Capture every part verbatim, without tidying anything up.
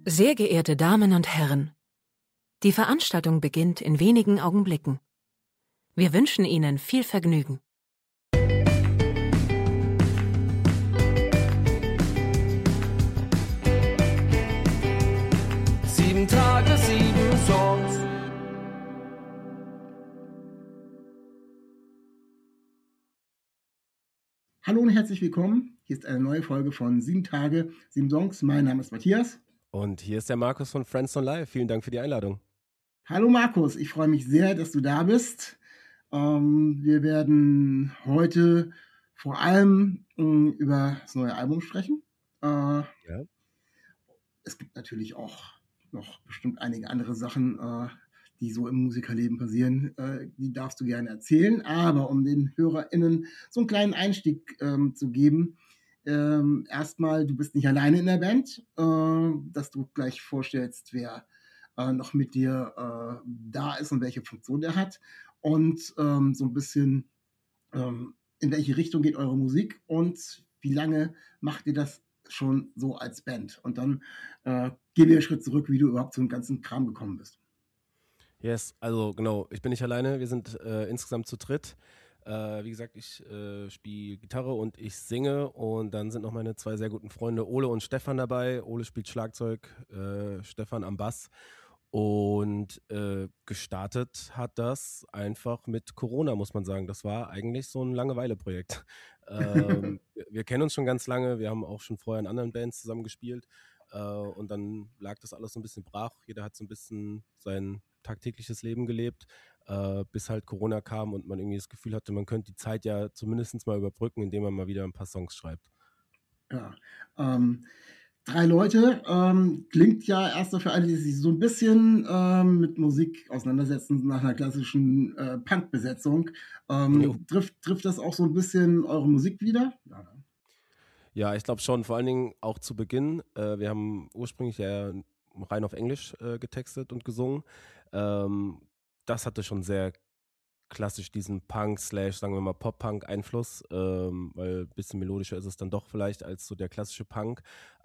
Sehr geehrte Damen und Herren, die Veranstaltung beginnt in wenigen Augenblicken. Wir wünschen Ihnen viel Vergnügen. Sieben Tage, sieben Songs. Hallo und herzlich willkommen. Hier ist eine neue Folge von Sieben Tage, sieben Songs. Mein Name ist Matthias. Und hier ist der Markus von Friends on Live. Vielen Dank für die Einladung. Hallo Markus, ich freue mich sehr, dass du da bist. Ähm, wir werden heute vor allem ähm, über das neue Album sprechen. Äh, ja. Es gibt natürlich auch noch bestimmt einige andere Sachen, äh, die so im Musikerleben passieren, äh, die darfst du gerne erzählen. Aber um den HörerInnen so einen kleinen Einstieg ähm, zu geben, ähm, erstmal, du bist nicht alleine in der Band, äh, dass du gleich vorstellst, wer äh, noch mit dir äh, da ist und welche Funktion der hat. Und ähm, so ein bisschen, ähm, in welche Richtung geht eure Musik und wie lange macht ihr das schon so als Band? Und dann äh, gehen wir einen Schritt zurück, wie du überhaupt zu dem ganzen Kram gekommen bist. Yes, also genau, ich bin nicht alleine, wir sind äh, insgesamt zu dritt. Äh, wie gesagt, ich äh, spiele Gitarre und ich singe und dann sind noch meine zwei sehr guten Freunde Ole und Stefan dabei. Ole spielt Schlagzeug, äh, Stefan am Bass. Und äh, gestartet hat das einfach mit Corona, muss man sagen. Das war eigentlich so ein Langeweile-Projekt. ähm, wir, wir kennen uns schon ganz lange, wir haben auch schon vorher in anderen Bands zusammen gespielt. Äh, und dann lag das alles so ein bisschen brach. Jeder hat so ein bisschen sein tagtägliches Leben gelebt, äh, bis halt Corona kam und man irgendwie das Gefühl hatte, man könnte die Zeit ja zumindest mal überbrücken, indem man mal wieder ein paar Songs schreibt. Ja, ähm, drei Leute, ähm, klingt ja erst für alle, die sich so ein bisschen ähm, mit Musik auseinandersetzen, nach einer klassischen äh, Punk-Besetzung. Ähm, trifft, trifft das auch so ein bisschen eure Musik wieder? Ja, ne? Ja, ich glaube schon, vor allen Dingen auch zu Beginn. Äh, wir haben ursprünglich ja rein auf Englisch äh, getextet und gesungen. Ähm, das hatte schon sehr klassisch diesen Punk slash, sagen wir mal, Pop-Punk-Einfluss, ähm, weil ein bisschen melodischer ist es dann doch vielleicht als so der klassische Punk.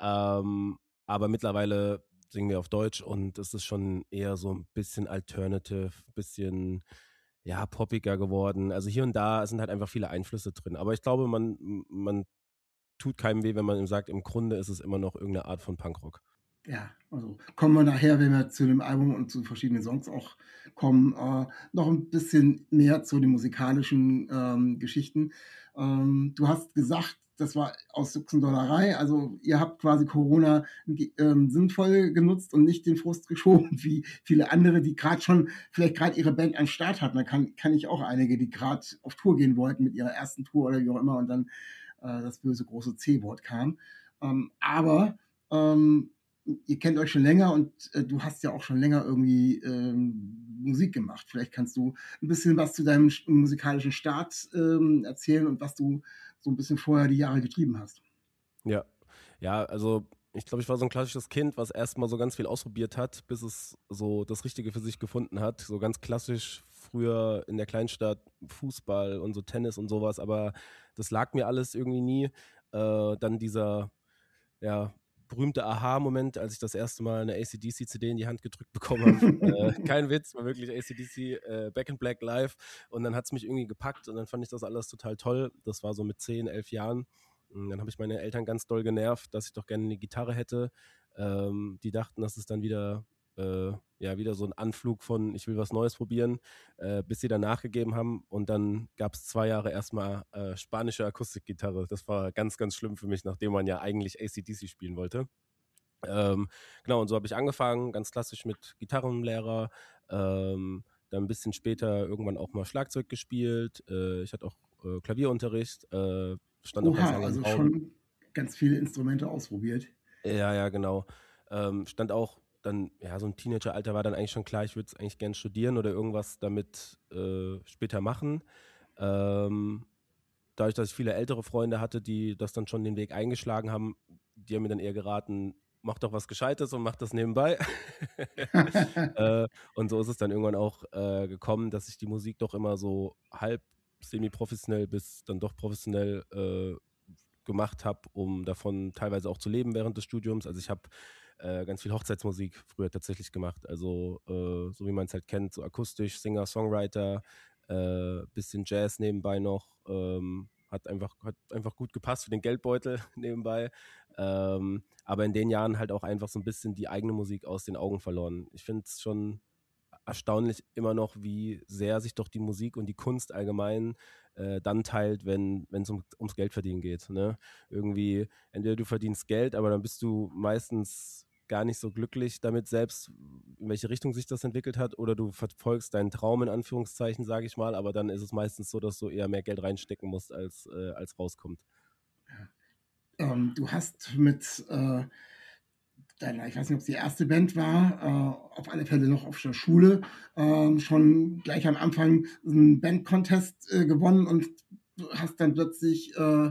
Ähm, aber mittlerweile singen wir auf Deutsch und es ist schon eher so ein bisschen alternative, bisschen ja, poppiger geworden. Also hier und da sind halt einfach viele Einflüsse drin. Aber ich glaube, man, man tut keinem weh, wenn man ihm sagt, im Grunde ist es immer noch irgendeine Art von Punkrock. Ja, also kommen wir nachher, wenn wir zu dem Album und zu verschiedenen Songs auch kommen, äh, noch ein bisschen mehr zu den musikalischen ähm, Geschichten. Ähm, du hast gesagt, das war aus Juxendollerei, also ihr habt quasi Corona ähm, sinnvoll genutzt und nicht den Frust geschoben, wie viele andere, die gerade schon vielleicht gerade ihre Band an Start hatten. Da kann, kann ich auch einige, die gerade auf Tour gehen wollten mit ihrer ersten Tour oder wie auch immer und dann äh, das böse große C-Wort kam. Ähm, aber ähm, ihr kennt euch schon länger und äh, du hast ja auch schon länger irgendwie ähm, Musik gemacht. Vielleicht kannst du ein bisschen was zu deinem musikalischen Start ähm, erzählen und was du so ein bisschen vorher die Jahre getrieben hast. Ja, ja, also ich glaube, ich war so ein klassisches Kind, was erstmal so ganz viel ausprobiert hat, bis es so das Richtige für sich gefunden hat. So ganz klassisch früher in der Kleinstadt Fußball und so Tennis und sowas, aber das lag mir alles irgendwie nie. Äh, dann dieser, ja, berühmte Aha-Moment, als ich das erste Mal eine A C D C-C D in die Hand gedrückt bekommen habe. äh, kein Witz, war wirklich A C D C äh, Back in Black live und dann hat es mich irgendwie gepackt und dann fand ich das alles total toll. Das war so mit zehn, elf Jahren. Und dann habe ich meine Eltern ganz doll genervt, dass ich doch gerne eine Gitarre hätte. Ähm, die dachten, das ist dann wieder, äh, ja, wieder so ein Anflug von ich will was Neues probieren, äh, bis sie dann nachgegeben haben und dann gab es zwei Jahre erstmal äh, spanische Akustikgitarre. Das war ganz, ganz schlimm für mich, nachdem man ja eigentlich A C D C spielen wollte. Ähm, genau, und so habe ich angefangen, ganz klassisch mit Gitarrenlehrer, ähm, dann ein bisschen später irgendwann auch mal Schlagzeug gespielt. Äh, ich hatte auch äh, Klavierunterricht, äh, stand auch ganz Oha, lange im also Raum. schon ganz viele Instrumente ausprobiert. Ja, ja, genau. Ähm, stand auch dann, ja, so ein Teenageralter war dann eigentlich schon klar, ich würde es eigentlich gerne studieren oder irgendwas damit äh, später machen. Ähm, dadurch, dass ich viele ältere Freunde hatte, die das dann schon den Weg eingeschlagen haben, die haben mir dann eher geraten, mach doch was Gescheites und mach das nebenbei. äh, und so ist es dann irgendwann auch äh, gekommen, dass ich die Musik doch immer so halb semi-professionell bis dann doch professionell äh, gemacht habe, um davon teilweise auch zu leben während des Studiums. Also ich habe äh, ganz viel Hochzeitsmusik früher tatsächlich gemacht. Also äh, so wie man es halt kennt, so akustisch, Singer, Songwriter, äh, bisschen Jazz nebenbei noch. Ähm, hat einfach, hat einfach gut gepasst für den Geldbeutel nebenbei. Ähm, aber in den Jahren halt auch einfach so ein bisschen die eigene Musik aus den Augen verloren. Ich finde es schon erstaunlich immer noch, wie sehr sich doch die Musik und die Kunst allgemein äh, dann teilt, wenn es um, ums Geldverdienen geht. Ne? Irgendwie, entweder du verdienst Geld, aber dann bist du meistens gar nicht so glücklich damit selbst, in welche Richtung sich das entwickelt hat, oder du verfolgst deinen Traum in Anführungszeichen, sage ich mal, aber dann ist es meistens so, dass du eher mehr Geld reinstecken musst, als, äh, als rauskommt. Ähm, du hast mit äh, deiner, ich weiß nicht, ob es die erste Band war, äh, auf alle Fälle noch auf der Schule, äh, schon gleich am Anfang einen Band-Contest äh, gewonnen und du hast dann plötzlich äh,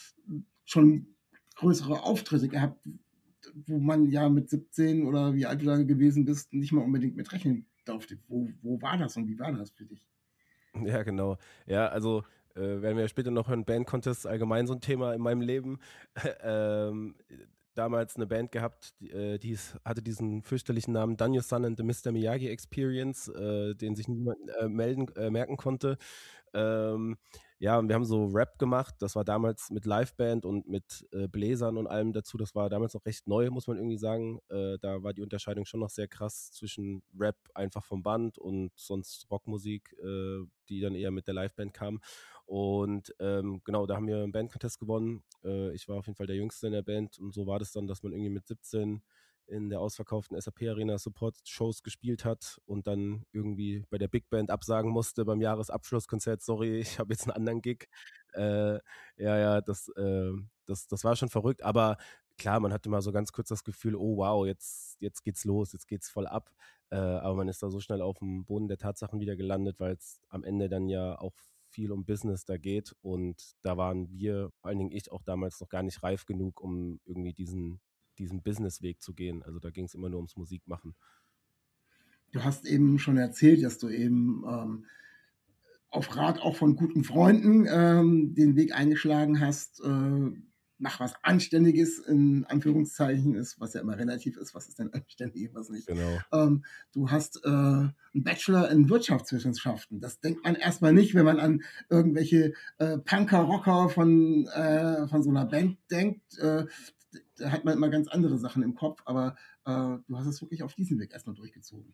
schon größere Auftritte gehabt, wo man ja mit siebzehn oder wie alt du da gewesen bist, nicht mal unbedingt mit rechnen durfte. Wo, wo war das und wie war das für dich? Ja, genau. Ja, also äh, werden wir ja später noch hören, Band-Contest ist allgemein so ein Thema in meinem Leben. ähm, damals eine Band gehabt, die, äh, die ist, hatte diesen fürchterlichen Namen Danyo Sun and the Mister Miyagi Experience, äh, den sich niemand äh, melden, äh, merken konnte. Ähm, ja, und wir haben so Rap gemacht. Das war damals mit Liveband und mit äh, Bläsern und allem dazu. Das war damals noch recht neu, muss man irgendwie sagen. Äh, da war die Unterscheidung schon noch sehr krass zwischen Rap einfach vom Band und sonst Rockmusik, äh, die dann eher mit der Liveband kam. Und ähm, genau, da haben wir einen Bandcontest gewonnen. Äh, ich war auf jeden Fall der Jüngste in der Band und so war das dann, dass man irgendwie mit siebzehn in der ausverkauften S A P Arena Support-Shows gespielt hat und dann irgendwie bei der Big Band absagen musste beim Jahresabschlusskonzert. Sorry, ich habe jetzt einen anderen Gig. Äh, ja, ja, das, äh, das, das war schon verrückt, aber klar, man hatte mal so ganz kurz das Gefühl, oh wow, jetzt, jetzt geht's los, jetzt geht's voll ab. Äh, aber man ist da so schnell auf dem Boden der Tatsachen wieder gelandet, weil es am Ende dann ja auch viel um Business da geht und da waren wir, vor allen Dingen ich, auch damals noch gar nicht reif genug, um irgendwie diesen diesen Businessweg zu gehen. Also da ging es immer nur ums Musikmachen. Du hast eben schon erzählt, dass du eben ähm, auf Rat auch von guten Freunden ähm, den Weg eingeschlagen hast, äh, nach was Anständiges in Anführungszeichen ist, was ja immer relativ ist, was ist denn anständig, was nicht. Genau. Ähm, du hast äh, einen Bachelor in Wirtschaftswissenschaften. Das denkt man erstmal nicht, wenn man an irgendwelche äh, Punker, Rocker von, äh, von so einer Band denkt. Äh, da hat man immer ganz andere Sachen im Kopf, aber äh, du hast es wirklich auf diesem Weg erstmal durchgezogen.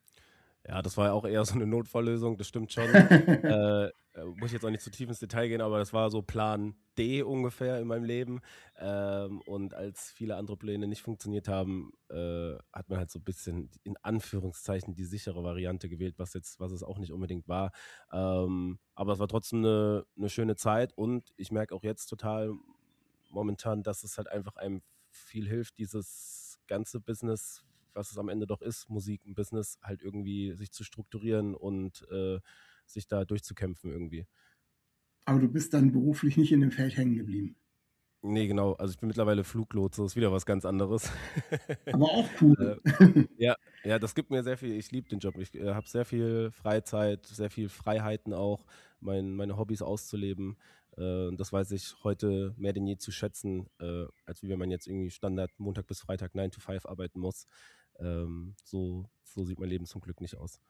Ja, das war ja auch eher so eine Notfalllösung, das stimmt schon. äh, muss ich jetzt auch nicht zu tief ins Detail gehen, aber das war so Plan D ungefähr in meinem Leben. Ähm, und als viele andere Pläne nicht funktioniert haben, äh, hat man halt so ein bisschen in Anführungszeichen die sichere Variante gewählt, was jetzt, was es auch nicht unbedingt war. Ähm, aber es war trotzdem eine, eine schöne Zeit und ich merke auch jetzt total momentan, dass es halt einfach einem viel hilft, dieses ganze Business, was es am Ende doch ist, Musik, ein Business, halt irgendwie sich zu strukturieren und äh, sich da durchzukämpfen irgendwie. Aber du bist dann beruflich nicht in dem Feld hängen geblieben. Nee, genau. Also ich bin mittlerweile Fluglotse, ist wieder was ganz anderes. Aber auch cool. äh, ja, ja, das gibt mir sehr viel. Ich liebe den Job. Ich äh, habe sehr viel Freizeit, sehr viel Freiheiten auch, mein, meine Hobbys auszuleben. Äh, das weiß ich heute mehr denn je zu schätzen, äh, als wie wenn man jetzt irgendwie Standard Montag bis Freitag nine to five arbeiten muss. Ähm, so, so sieht mein Leben zum Glück nicht aus.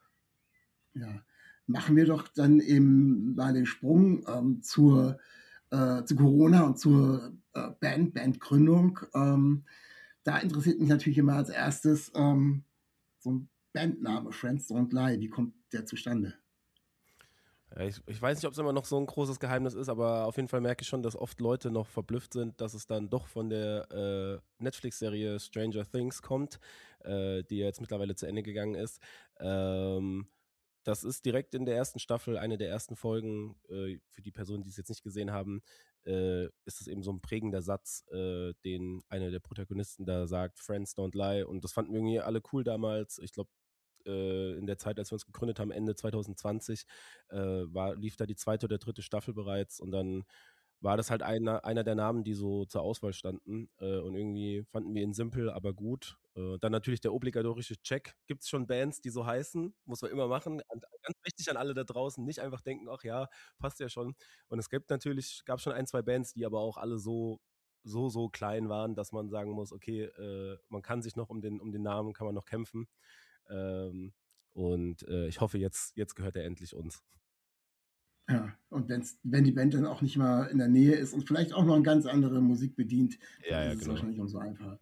Ja, machen wir doch dann eben mal den Sprung ähm, zur, äh, zu Corona und zur äh, Band, Bandgründung. Ähm, da interessiert mich natürlich immer als erstes ähm, so ein Bandname, Friends Don't Lie. Wie kommt der zustande? Ja, ich, ich weiß nicht, ob es immer noch so ein großes Geheimnis ist, aber auf jeden Fall merke ich schon, dass oft Leute noch verblüfft sind, dass es dann doch von der äh, Netflix-Serie Stranger Things kommt, äh, die jetzt mittlerweile zu Ende gegangen ist. Ähm, das ist direkt in der ersten Staffel, eine der ersten Folgen, äh, für die Personen, die es jetzt nicht gesehen haben, äh, ist es eben so ein prägender Satz, äh, den einer der Protagonisten da sagt, Friends don't lie. Und das fanden wir irgendwie alle cool damals. Ich glaube, äh, in der Zeit, als wir uns gegründet haben, Ende zwanzig zwanzig, äh, war, lief da die zweite oder dritte Staffel bereits und dann war das halt einer, einer der Namen, die so zur Auswahl standen. Äh, und irgendwie fanden wir ihn simpel, aber gut. Äh, dann natürlich der obligatorische Check. Gibt es schon Bands, die so heißen? Muss man immer machen. Und ganz wichtig an alle da draußen, nicht einfach denken, ach ja, passt ja schon. Und es gibt natürlich, gab schon ein, zwei Bands, die aber auch alle so, so, so klein waren, dass man sagen muss, okay, äh, man kann sich noch um den, um den Namen, kann man noch kämpfen. Ähm, und äh, ich hoffe, jetzt, jetzt gehört er endlich uns. Ja, und wenn's, wenn die Band dann auch nicht mal in der Nähe ist und vielleicht auch noch eine ganz andere Musik bedient, dann Ja, ist ja, es genau. wahrscheinlich umso einfacher.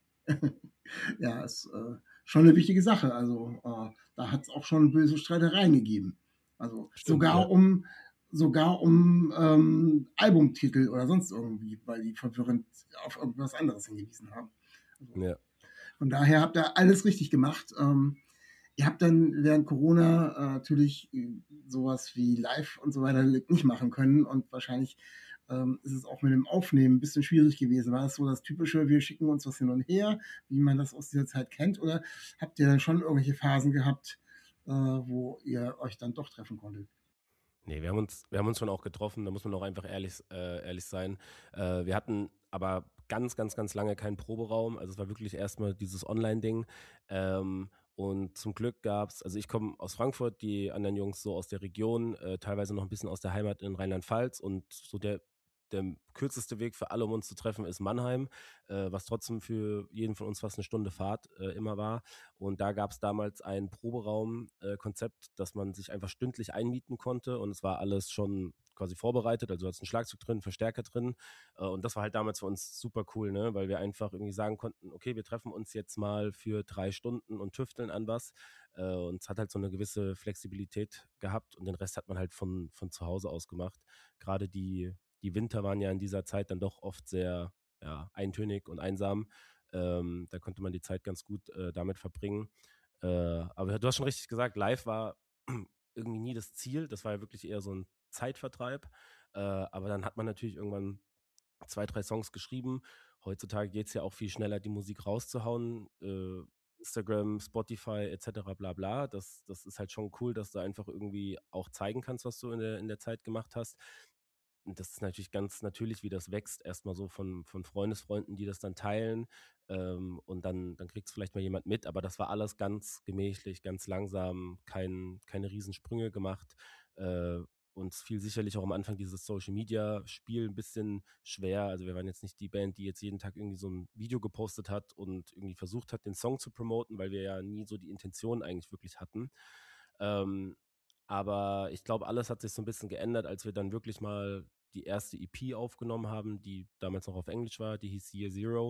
Ja, ist äh, schon eine wichtige Sache. Also äh, da hat es auch schon böse Streitereien gegeben. Also Stimmt, ja. sogar um sogar um ähm, Albumtitel oder sonst irgendwie, weil die verwirrend auf irgendwas anderes hingewiesen haben. Also, Ja. von daher habt ihr alles richtig gemacht. Ähm, ihr habt dann während Corona äh, natürlich äh, sowas wie Live und so weiter nicht machen können und wahrscheinlich ähm, ist es auch mit dem Aufnehmen ein bisschen schwierig gewesen. War das so das Typische, wir schicken uns was hin und her, wie man das aus dieser Zeit kennt, oder habt ihr dann schon irgendwelche Phasen gehabt, äh, wo ihr euch dann doch treffen konntet? Nee, wir haben uns, wir haben uns schon auch getroffen, da muss man auch einfach ehrlich, äh, ehrlich sein. Äh, wir hatten aber ganz, ganz, ganz lange keinen Proberaum. Also es war wirklich erstmal dieses Online-Ding. Ähm, und zum Glück gab es, also ich komme aus Frankfurt, die anderen Jungs so aus der Region, äh, teilweise noch ein bisschen aus der Heimat in Rheinland-Pfalz. Und so der, der kürzeste Weg für alle, um uns zu treffen, ist Mannheim, äh, was trotzdem für jeden von uns fast eine Stunde Fahrt äh, immer war. Und da gab es damals ein Proberaum-Konzept, dass man sich einfach stündlich einmieten konnte und es war alles schon quasi vorbereitet. Also du hast ein Schlagzeug drin, Verstärker drin. Äh, und das war halt damals für uns super cool, ne? Weil wir einfach irgendwie sagen konnten, okay, wir treffen uns jetzt mal für drei Stunden und tüfteln an was. Äh, und es hat halt so eine gewisse Flexibilität gehabt und den Rest hat man halt von, von zu Hause aus gemacht. Gerade die, die Winter waren ja in dieser Zeit dann doch oft sehr ja, eintönig und einsam. Ähm, da konnte man die Zeit ganz gut äh, damit verbringen. Äh, aber du hast schon richtig gesagt, live war irgendwie nie das Ziel. Das war ja wirklich eher so ein Zeitvertreib. Äh, aber dann hat man natürlich irgendwann zwei, drei Songs geschrieben. Heutzutage geht es ja auch viel schneller, die Musik rauszuhauen. Äh, Instagram, Spotify et cetera bla bla. Das, das ist halt schon cool, dass du einfach irgendwie auch zeigen kannst, was du in der, in der Zeit gemacht hast. Und das ist natürlich ganz natürlich, wie das wächst, erstmal so von, von Freundesfreunden, die das dann teilen. Ähm, und dann, dann kriegt es vielleicht mal jemand mit. Aber das war alles ganz gemächlich, ganz langsam, kein, keine Riesensprünge gemacht. Äh, uns fiel sicherlich auch am Anfang dieses Social-Media-Spiel ein bisschen schwer. Also wir waren jetzt nicht die Band, die jetzt jeden Tag irgendwie so ein Video gepostet hat und irgendwie versucht hat, den Song zu promoten, weil wir ja nie so die Intention eigentlich wirklich hatten. Ähm, aber ich glaube, alles hat sich so ein bisschen geändert, als wir dann wirklich mal die erste E P aufgenommen haben, die damals noch auf Englisch war, die hieß Year Zero.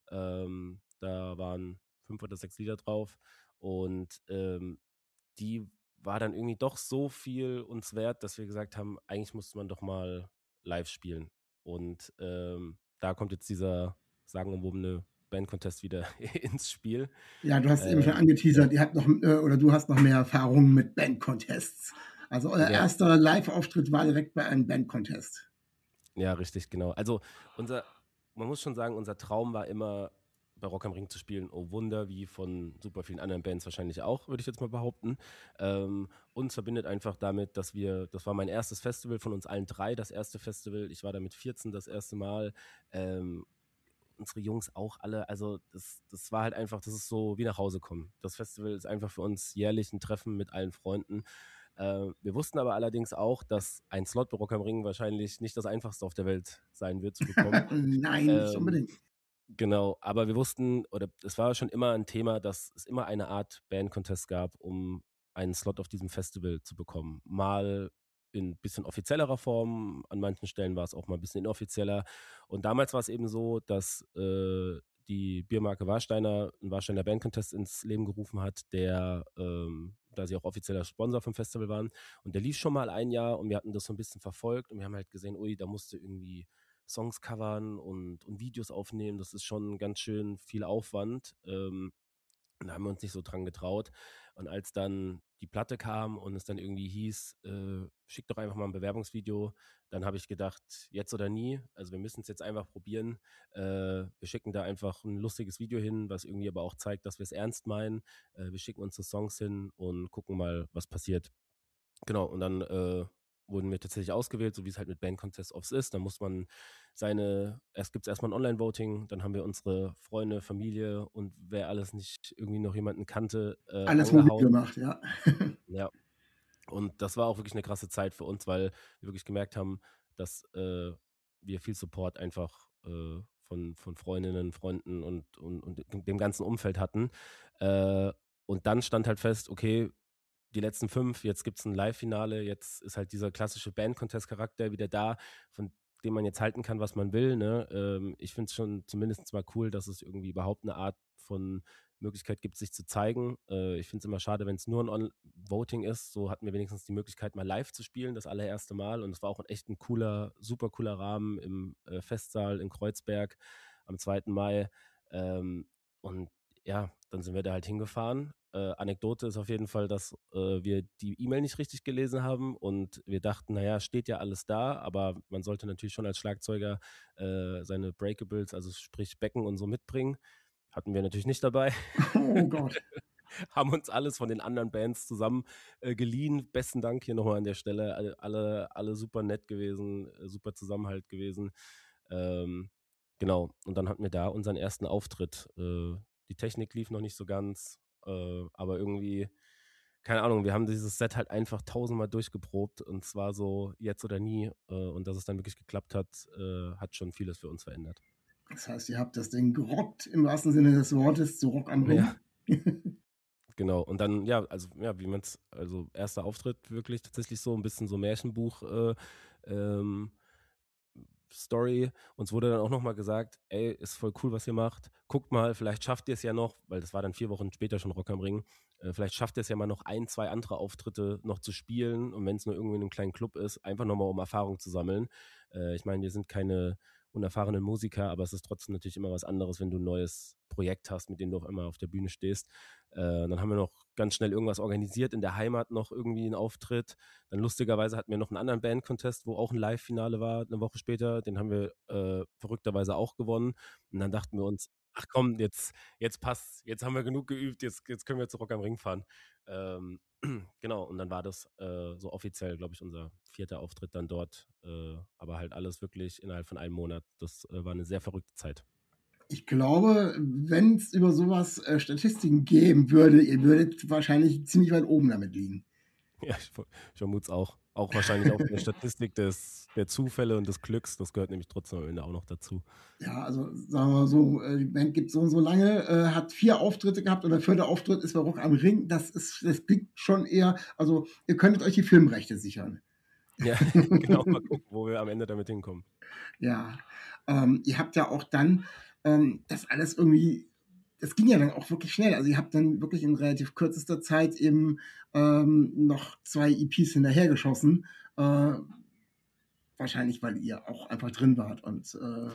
Ähm, da waren fünf oder sechs Lieder drauf und ähm, die war dann irgendwie doch so viel uns wert, dass wir gesagt haben, eigentlich musste man doch mal live spielen. Und ähm, da kommt jetzt dieser sagenumwobene Band-Contest wieder ins Spiel. Ja, du hast eben schon Ähm, ja, angeteasert, ihr habt noch, äh, oder du hast noch mehr Erfahrungen mit Band-Contests. Also euer ja, erster Live-Auftritt war direkt bei einem Band-Contest. ja, richtig, genau. Also unser, man muss schon sagen, unser Traum war immer, bei Rock am Ring zu spielen. Oh Wunder, wie von super vielen anderen Bands wahrscheinlich auch, würde ich jetzt mal behaupten. Ähm, uns verbindet einfach damit, dass wir, das war mein erstes Festival von uns allen drei, das erste Festival. Ich war da mit vierzehn das erste Mal. Ähm, unsere Jungs auch alle. Also das, das war halt einfach, das ist so wie nach Hause kommen. Das Festival ist einfach für uns jährlich ein Treffen mit allen Freunden. Äh, wir wussten aber allerdings auch, dass ein Slot bei Rock am Ring wahrscheinlich nicht das einfachste auf der Welt sein wird zu bekommen. Nein, nicht Ähm, unbedingt. genau, aber wir wussten, oder es war schon immer ein Thema, dass es immer eine Art Band-Contest gab, um einen Slot auf diesem Festival zu bekommen. Mal in ein bisschen offiziellerer Form, an manchen Stellen war es auch mal ein bisschen inoffizieller. Und damals war es eben so, dass äh, die Biermarke Warsteiner einen Warsteiner Band-Contest ins Leben gerufen hat, der, ähm, da sie auch offizieller Sponsor vom Festival waren. Und der lief schon mal ein Jahr und wir hatten das so ein bisschen verfolgt und wir haben halt gesehen, ui, da musste irgendwie Songs covern und, und Videos aufnehmen. Das ist schon ganz schön viel Aufwand. Ähm, da haben wir uns nicht so dran getraut. Und als dann die Platte kam und es dann irgendwie hieß, äh, schick doch einfach mal ein Bewerbungsvideo, dann habe ich gedacht, jetzt oder nie. Also wir müssen es jetzt einfach probieren. Äh, wir schicken da einfach ein lustiges Video hin, was irgendwie aber auch zeigt, dass wir es ernst meinen. Äh, wir schicken unsere Songs hin und gucken mal, was passiert. Genau, und dann äh, wurden wir tatsächlich ausgewählt, so wie es halt mit Band Contest oft ist. Da muss man seine, erst gibt es erstmal ein Online-Voting, dann haben wir unsere Freunde, Familie und wer alles nicht irgendwie noch jemanden kannte, äh, Alles mobil angehauen. gemacht, ja. Ja. Und das war auch wirklich eine krasse Zeit für uns, weil wir wirklich gemerkt haben, dass äh, wir viel Support einfach äh, von, von Freundinnen, Freunden und, und, und dem ganzen Umfeld hatten. Äh, und dann stand halt fest, okay, die letzten fünf, jetzt gibt es ein Live-Finale, jetzt ist halt dieser klassische Band-Contest-Charakter wieder da, von dem man jetzt halten kann, was man will. Ne? Ähm, ich finde es schon zumindest mal cool, dass es irgendwie überhaupt eine Art von Möglichkeit gibt, sich zu zeigen. Äh, ich finde es immer schade, wenn es nur ein On- Voting ist. So hatten wir wenigstens die Möglichkeit, mal live zu spielen, das allererste Mal. Und es war auch ein echt ein cooler, super cooler Rahmen im äh, Festsaal in Kreuzberg am zweiten Mai. Ähm, und ja, dann sind wir da halt hingefahren. Äh, Anekdote ist auf jeden Fall, dass äh, wir die E-Mail nicht richtig gelesen haben und wir dachten, naja, steht ja alles da, aber man sollte natürlich schon als Schlagzeuger äh, seine Breakables, also sprich Becken und so mitbringen. Hatten wir natürlich nicht dabei. Oh Gott. Haben uns alles von den anderen Bands zusammen äh, geliehen. Besten Dank hier nochmal an der Stelle. Alle, alle, alle super nett gewesen, äh, super Zusammenhalt gewesen. Ähm, genau, und dann hatten wir da unseren ersten Auftritt. Äh, die Technik lief noch nicht so ganz, äh, aber irgendwie, keine Ahnung, wir haben dieses Set halt einfach tausendmal durchgeprobt und zwar so jetzt oder nie. Äh, und dass es dann wirklich geklappt hat, äh, hat schon vieles für uns verändert. Das heißt, ihr habt das Ding gerockt, im wahrsten Sinne des Wortes, zu Rock am Ring. Ja. Genau, und dann, ja, also, ja, wie man es, also erster Auftritt wirklich tatsächlich so ein bisschen so Märchenbuch äh, ähm, Story. Uns wurde dann auch nochmal gesagt, ey, ist voll cool, was ihr macht. Guckt mal, vielleicht schafft ihr es ja noch, weil das war dann vier Wochen später schon Rock am Ring, äh, vielleicht schafft ihr es ja mal noch ein, zwei andere Auftritte noch zu spielen und wenn es nur irgendwie in einem kleinen Club ist, einfach nochmal um Erfahrung zu sammeln. Äh, ich meine, wir sind keine unerfahrenen Musiker, aber es ist trotzdem natürlich immer was anderes, wenn du ein neues Projekt hast, mit dem du auf einmal auf der Bühne stehst. Äh, dann haben wir noch ganz schnell irgendwas organisiert, in der Heimat noch irgendwie einen Auftritt. Dann lustigerweise hatten wir noch einen anderen Band-Contest, wo auch ein Live-Finale war, eine Woche später. Den haben wir äh, verrückterweise auch gewonnen. Und dann dachten wir uns, ach komm, jetzt, jetzt passt, jetzt haben wir genug geübt, jetzt, jetzt können wir zu Rock am Ring fahren. Ähm, genau, und dann war das äh, so offiziell, glaube ich, unser vierter Auftritt dann dort. Äh, aber halt alles wirklich innerhalb von einem Monat. Das äh, war eine sehr verrückte Zeit. Ich glaube, wenn es über sowas äh, Statistiken geben würde, ihr würdet wahrscheinlich ziemlich weit oben damit liegen. Ja, ich, ich vermute es auch. Auch wahrscheinlich auch eine Statistik des, der Zufälle und des Glücks. Das gehört nämlich trotzdem am Ende auch noch dazu. Ja, also sagen wir mal so, äh, die Band gibt so und so lange, äh, hat vier Auftritte gehabt und der vierte Auftritt ist bei Rock am Ring. Das ist, das klingt schon eher, also ihr könntet euch die Filmrechte sichern. Ja, genau, mal gucken, wo wir am Ende damit hinkommen. Ja, ähm, ihr habt ja auch dann ähm, das alles irgendwie, das ging ja dann auch wirklich schnell. Also ihr habt dann wirklich in relativ kürzester Zeit eben ähm, noch zwei E Ps hinterhergeschossen. Äh, wahrscheinlich, weil ihr auch einfach drin wart. Und äh,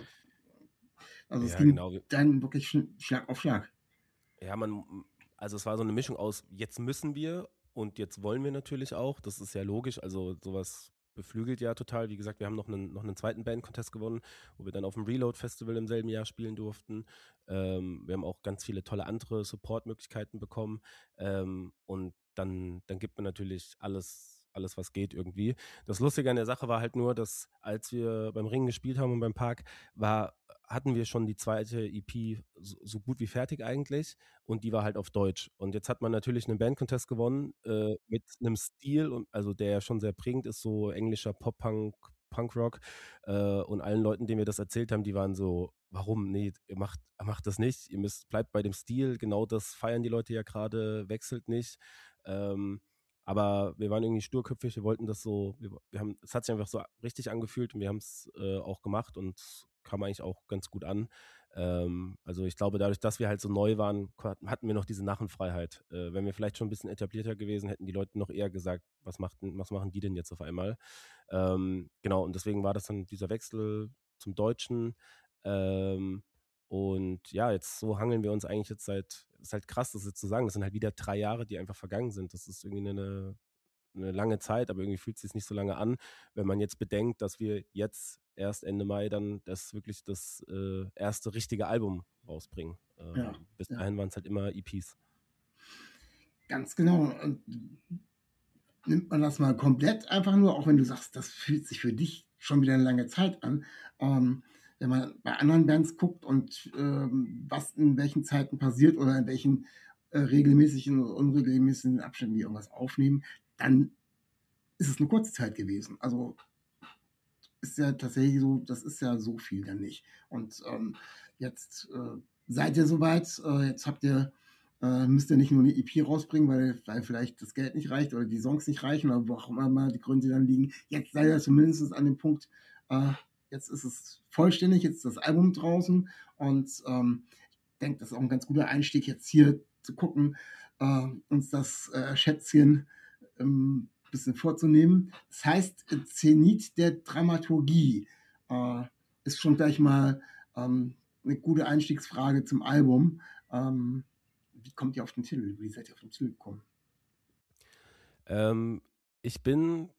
also es Ja, ging genau. dann wirklich sch Schlag auf Schlag. Ja, man, also es war so eine Mischung aus, jetzt müssen wir und jetzt wollen wir natürlich auch. Das ist ja logisch. Also sowas beflügelt ja total. Wie gesagt, wir haben noch einen, noch einen zweiten Band-Contest gewonnen, wo wir dann auf dem Reload-Festival im selben Jahr spielen durften. Ähm, wir haben auch ganz viele tolle andere Support-Möglichkeiten bekommen. Ähm, und dann, dann gibt man natürlich alles, alles, was geht irgendwie. Das Lustige an der Sache war halt nur, dass als wir beim Ringen gespielt haben und beim Park, war, hatten wir schon die zweite E P so, so gut wie fertig eigentlich und die war halt auf Deutsch. Und jetzt hat man natürlich einen Band-Contest gewonnen äh, mit einem Stil, und, also der ja schon sehr prägend ist, so englischer Pop-Punk, Punkrock. Äh, und allen Leuten, denen wir das erzählt haben, die waren so, warum? Nee, ihr macht, macht das nicht. Ihr müsst, bleibt bei dem Stil. Genau das feiern die Leute ja gerade, wechselt nicht. Ähm, aber wir waren irgendwie sturköpfig, wir wollten das so, wir, wir haben, es hat sich einfach so richtig angefühlt und wir haben es äh, auch gemacht und kam eigentlich auch ganz gut an. Ähm, also ich glaube, dadurch, dass wir halt so neu waren, hatten wir noch diese Narrenfreiheit. Äh, wenn wir vielleicht schon ein bisschen etablierter gewesen, hätten die Leute noch eher gesagt, was, macht, was machen die denn jetzt auf einmal? Ähm, genau, und deswegen war das dann dieser Wechsel zum Deutschen. Ähm, und ja, jetzt so hangeln wir uns eigentlich jetzt seit, ist halt krass, das jetzt zu sagen, das sind halt wieder drei Jahre, die einfach vergangen sind. Das ist irgendwie eine, eine lange Zeit, aber irgendwie fühlt es sich nicht so lange an, wenn man jetzt bedenkt, dass wir jetzt erst Ende Mai dann das wirklich das äh, erste richtige Album rausbringen. Ähm, Ja, bis ja. dahin waren es halt immer E Ps. Ganz genau. Und nimmt man das mal komplett einfach nur, auch wenn du sagst, das fühlt sich für dich schon wieder eine lange Zeit an. Ähm, wenn man bei anderen Bands guckt und ähm, was in welchen Zeiten passiert oder in welchen äh, regelmäßigen oder unregelmäßigen Abständen die irgendwas aufnehmen, dann ist es eine kurze Zeit gewesen. Also ist ja tatsächlich so, das ist ja so viel dann nicht. Und ähm, jetzt äh, seid ihr soweit, äh, jetzt habt ihr, äh, müsst ihr nicht nur eine E P rausbringen, weil, weil vielleicht das Geld nicht reicht oder die Songs nicht reichen oder wo auch immer mal die Gründe dann liegen. Jetzt seid ihr zumindest an dem Punkt, äh, jetzt ist es vollständig, jetzt ist das Album draußen und ähm, ich denke, das ist auch ein ganz guter Einstieg, jetzt hier zu gucken, äh, uns das äh, Schätzchen ähm, bisschen vorzunehmen. Das heißt, Zenit der Dramaturgie äh, ist schon gleich mal ähm, eine gute Einstiegsfrage zum Album. Ähm, wie kommt ihr auf den Titel? Wie seid ihr auf den Titel gekommen? Ähm, ich bin,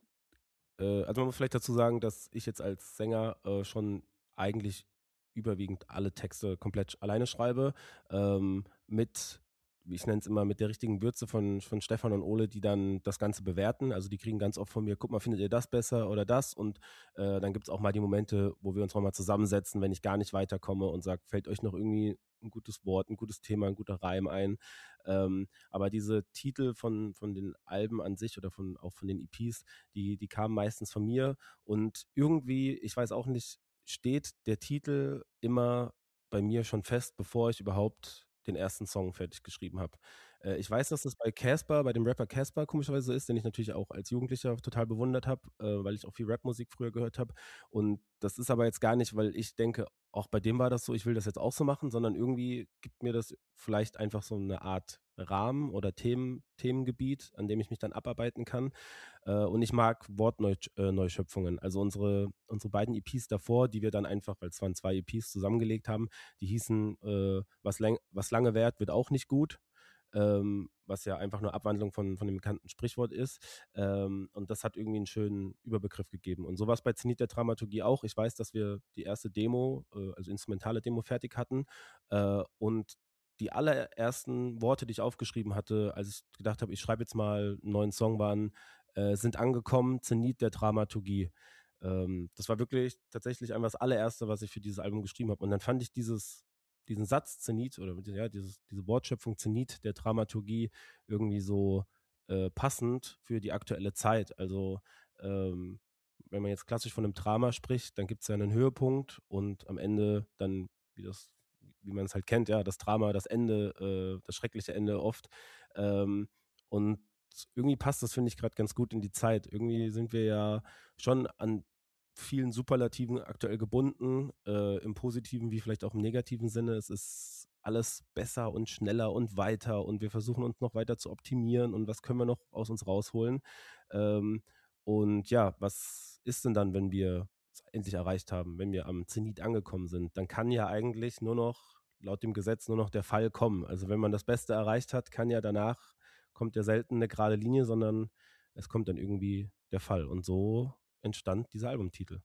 äh, also man muss vielleicht dazu sagen, dass ich jetzt als Sänger äh, schon eigentlich überwiegend alle Texte komplett alleine schreibe, ähm, mit, ich nenne es immer, mit der richtigen Würze von, von Stefan und Ole, die dann das Ganze bewerten. Also die kriegen ganz oft von mir, guck mal, findet ihr das besser oder das? Und äh, dann gibt es auch mal die Momente, wo wir uns nochmal zusammensetzen, wenn ich gar nicht weiterkomme und sage, fällt euch noch irgendwie ein gutes Wort, ein gutes Thema, ein guter Reim ein. Ähm, aber diese Titel von, von den Alben an sich oder von, auch von den E Ps, die, die kamen meistens von mir. Und irgendwie, ich weiß auch nicht, steht der Titel immer bei mir schon fest, bevor ich überhaupt den ersten Song fertig geschrieben habe. Äh, ich weiß, dass das bei Casper, bei dem Rapper Casper komischerweise so ist, den ich natürlich auch als Jugendlicher total bewundert habe, äh, weil ich auch viel Rapmusik früher gehört habe. Und das ist aber jetzt gar nicht, weil ich denke, auch bei dem war das so, ich will das jetzt auch so machen, sondern irgendwie gibt mir das vielleicht einfach so eine Art Rahmen oder Themen, Themengebiet, an dem ich mich dann abarbeiten kann. Äh, und ich mag Wortneuschöpfungen. Also unsere, unsere beiden E Ps davor, die wir dann einfach, weil es waren zwei E Ps, zusammengelegt haben, die hießen äh, was, lang, was lange währt, wird auch nicht gut. Ähm, was ja einfach nur Abwandlung von, von dem bekannten Sprichwort ist. Ähm, und das hat irgendwie einen schönen Überbegriff gegeben. Und sowas bei Zenit der Dramaturgie auch. Ich weiß, dass wir die erste Demo, äh, also instrumentale Demo, fertig hatten. Äh, und die allerersten Worte, die ich aufgeschrieben hatte, als ich gedacht habe, ich schreibe jetzt mal einen neuen Song, waren, äh, sind angekommen, Zenit der Dramaturgie. Ähm, das war wirklich tatsächlich einfach das allererste, was ich für dieses Album geschrieben habe. Und dann fand ich dieses diesen Satz Zenit oder ja, dieses, diese Wortschöpfung Zenit der Dramaturgie irgendwie so äh, passend für die aktuelle Zeit. Also ähm, wenn man jetzt klassisch von einem Drama spricht, dann gibt es ja einen Höhepunkt und am Ende dann, wie das, wie man es halt kennt, ja, das Drama, das Ende, äh, das schreckliche Ende oft. Ähm, und irgendwie passt das, finde ich, gerade ganz gut in die Zeit. Irgendwie sind wir ja schon an vielen Superlativen aktuell gebunden, äh, im positiven wie vielleicht auch im negativen Sinne. Es ist alles besser und schneller und weiter und wir versuchen uns noch weiter zu optimieren und was können wir noch aus uns rausholen. Ähm, und ja, was ist denn dann, wenn wir es endlich erreicht haben, wenn wir am Zenit angekommen sind? Dann kann ja eigentlich nur noch, laut dem Gesetz, nur noch der Fall kommen. Also wenn man das Beste erreicht hat, kann ja danach, kommt ja selten eine gerade Linie, sondern es kommt dann irgendwie der Fall. Und so entstand dieser Albumtitel.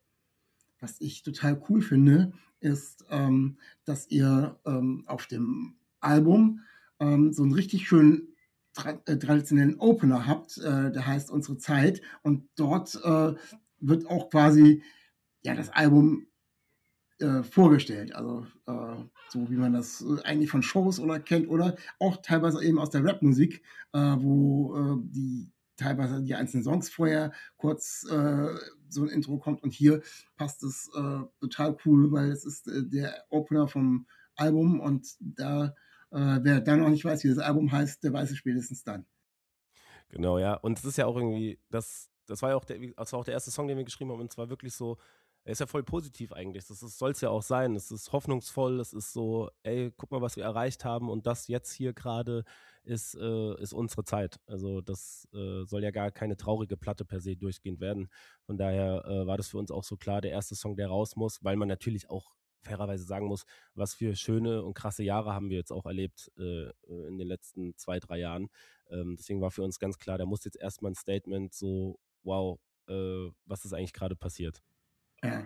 Was ich total cool finde, ist, ähm, dass ihr ähm, auf dem Album ähm, so einen richtig schönen tra äh, traditionellen Opener habt, äh, der heißt Unsere Zeit. Und dort äh, wird auch quasi ja, das Album äh, vorgestellt. Also äh, so wie man das äh, eigentlich von Shows oder kennt oder auch teilweise eben aus der Rapmusik, äh, wo äh, die teilweise die einzelnen Songs vorher kurz äh, so ein Intro kommt und hier passt es äh, total cool, weil es ist äh, der Opener vom Album und da äh, wer dann noch nicht weiß, wie das Album heißt, der weiß es spätestens dann. Genau, ja. Und es ist ja auch irgendwie, das, das war ja auch der, das war auch der erste Song, den wir geschrieben haben, und zwar wirklich so, er ist ja voll positiv eigentlich. Das soll es ja auch sein. Es ist hoffnungsvoll, es ist so, ey, guck mal, was wir erreicht haben und das jetzt hier gerade ist, äh, ist unsere Zeit. Also das äh, soll ja gar keine traurige Platte per se durchgehend werden. Von daher äh, war das für uns auch so klar, der erste Song, der raus muss, weil man natürlich auch fairerweise sagen muss, was für schöne und krasse Jahre haben wir jetzt auch erlebt äh, in den letzten zwei, drei Jahren. Ähm, deswegen war für uns ganz klar, da muss jetzt erstmal ein Statement so, wow, äh, was ist eigentlich gerade passiert? Ja.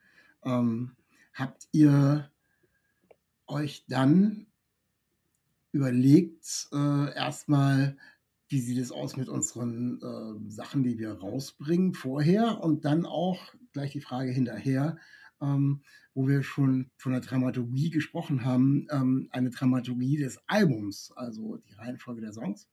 Ähm, habt ihr euch dann überlegt, äh, erstmal wie sieht es aus mit unseren äh, Sachen, die wir rausbringen vorher und dann auch gleich die Frage hinterher, ähm, wo wir schon von der Dramaturgie gesprochen haben, ähm, eine Dramaturgie des Albums, also die Reihenfolge der Songs?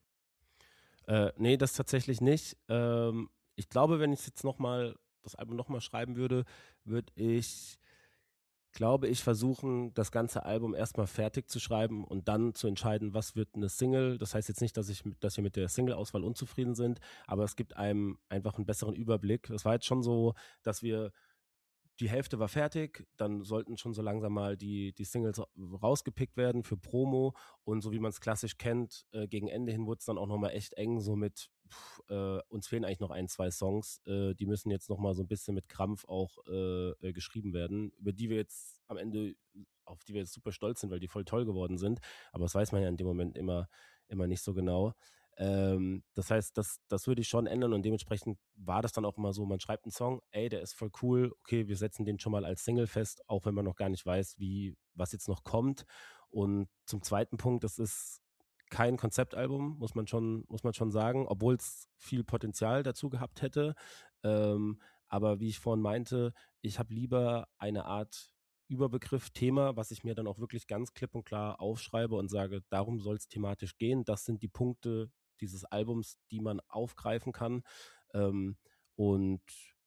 Äh, nee, das tatsächlich nicht. Ähm, ich glaube, wenn ich jetzt nochmal das Album nochmal schreiben würde, würde ich, glaube ich, versuchen, das ganze Album erstmal fertig zu schreiben und dann zu entscheiden, was wird eine Single. Das heißt jetzt nicht, dass, ich, dass wir mit der Single-Auswahl unzufrieden sind, aber es gibt einem einfach einen besseren Überblick. Es war jetzt schon so, dass wir die Hälfte war fertig, dann sollten schon so langsam mal die, die Singles rausgepickt werden für Promo und so wie man es klassisch kennt, äh, gegen Ende hin wurde es dann auch nochmal echt eng, so mit, pff, äh, uns fehlen eigentlich noch ein, zwei Songs, äh, die müssen jetzt nochmal so ein bisschen mit Krampf auch äh, äh, geschrieben werden, über die wir jetzt am Ende, auf die wir jetzt super stolz sind, weil die voll toll geworden sind, aber das weiß man ja in dem Moment immer, immer nicht so genau. Ähm, das heißt, das, das würde ich schon ändern und dementsprechend war das dann auch immer so, man schreibt einen Song, ey, der ist voll cool, okay, wir setzen den schon mal als Single fest, auch wenn man noch gar nicht weiß, wie, was jetzt noch kommt. Und zum zweiten Punkt, das ist kein Konzeptalbum, muss man schon, muss man schon sagen, obwohl es viel Potenzial dazu gehabt hätte. Ähm, aber wie ich vorhin meinte, ich habe lieber eine Art Überbegriff, Thema, was ich mir dann auch wirklich ganz klipp und klar aufschreibe und sage, darum soll es thematisch gehen. Das sind die Punkte dieses Albums, die man aufgreifen kann ähm, und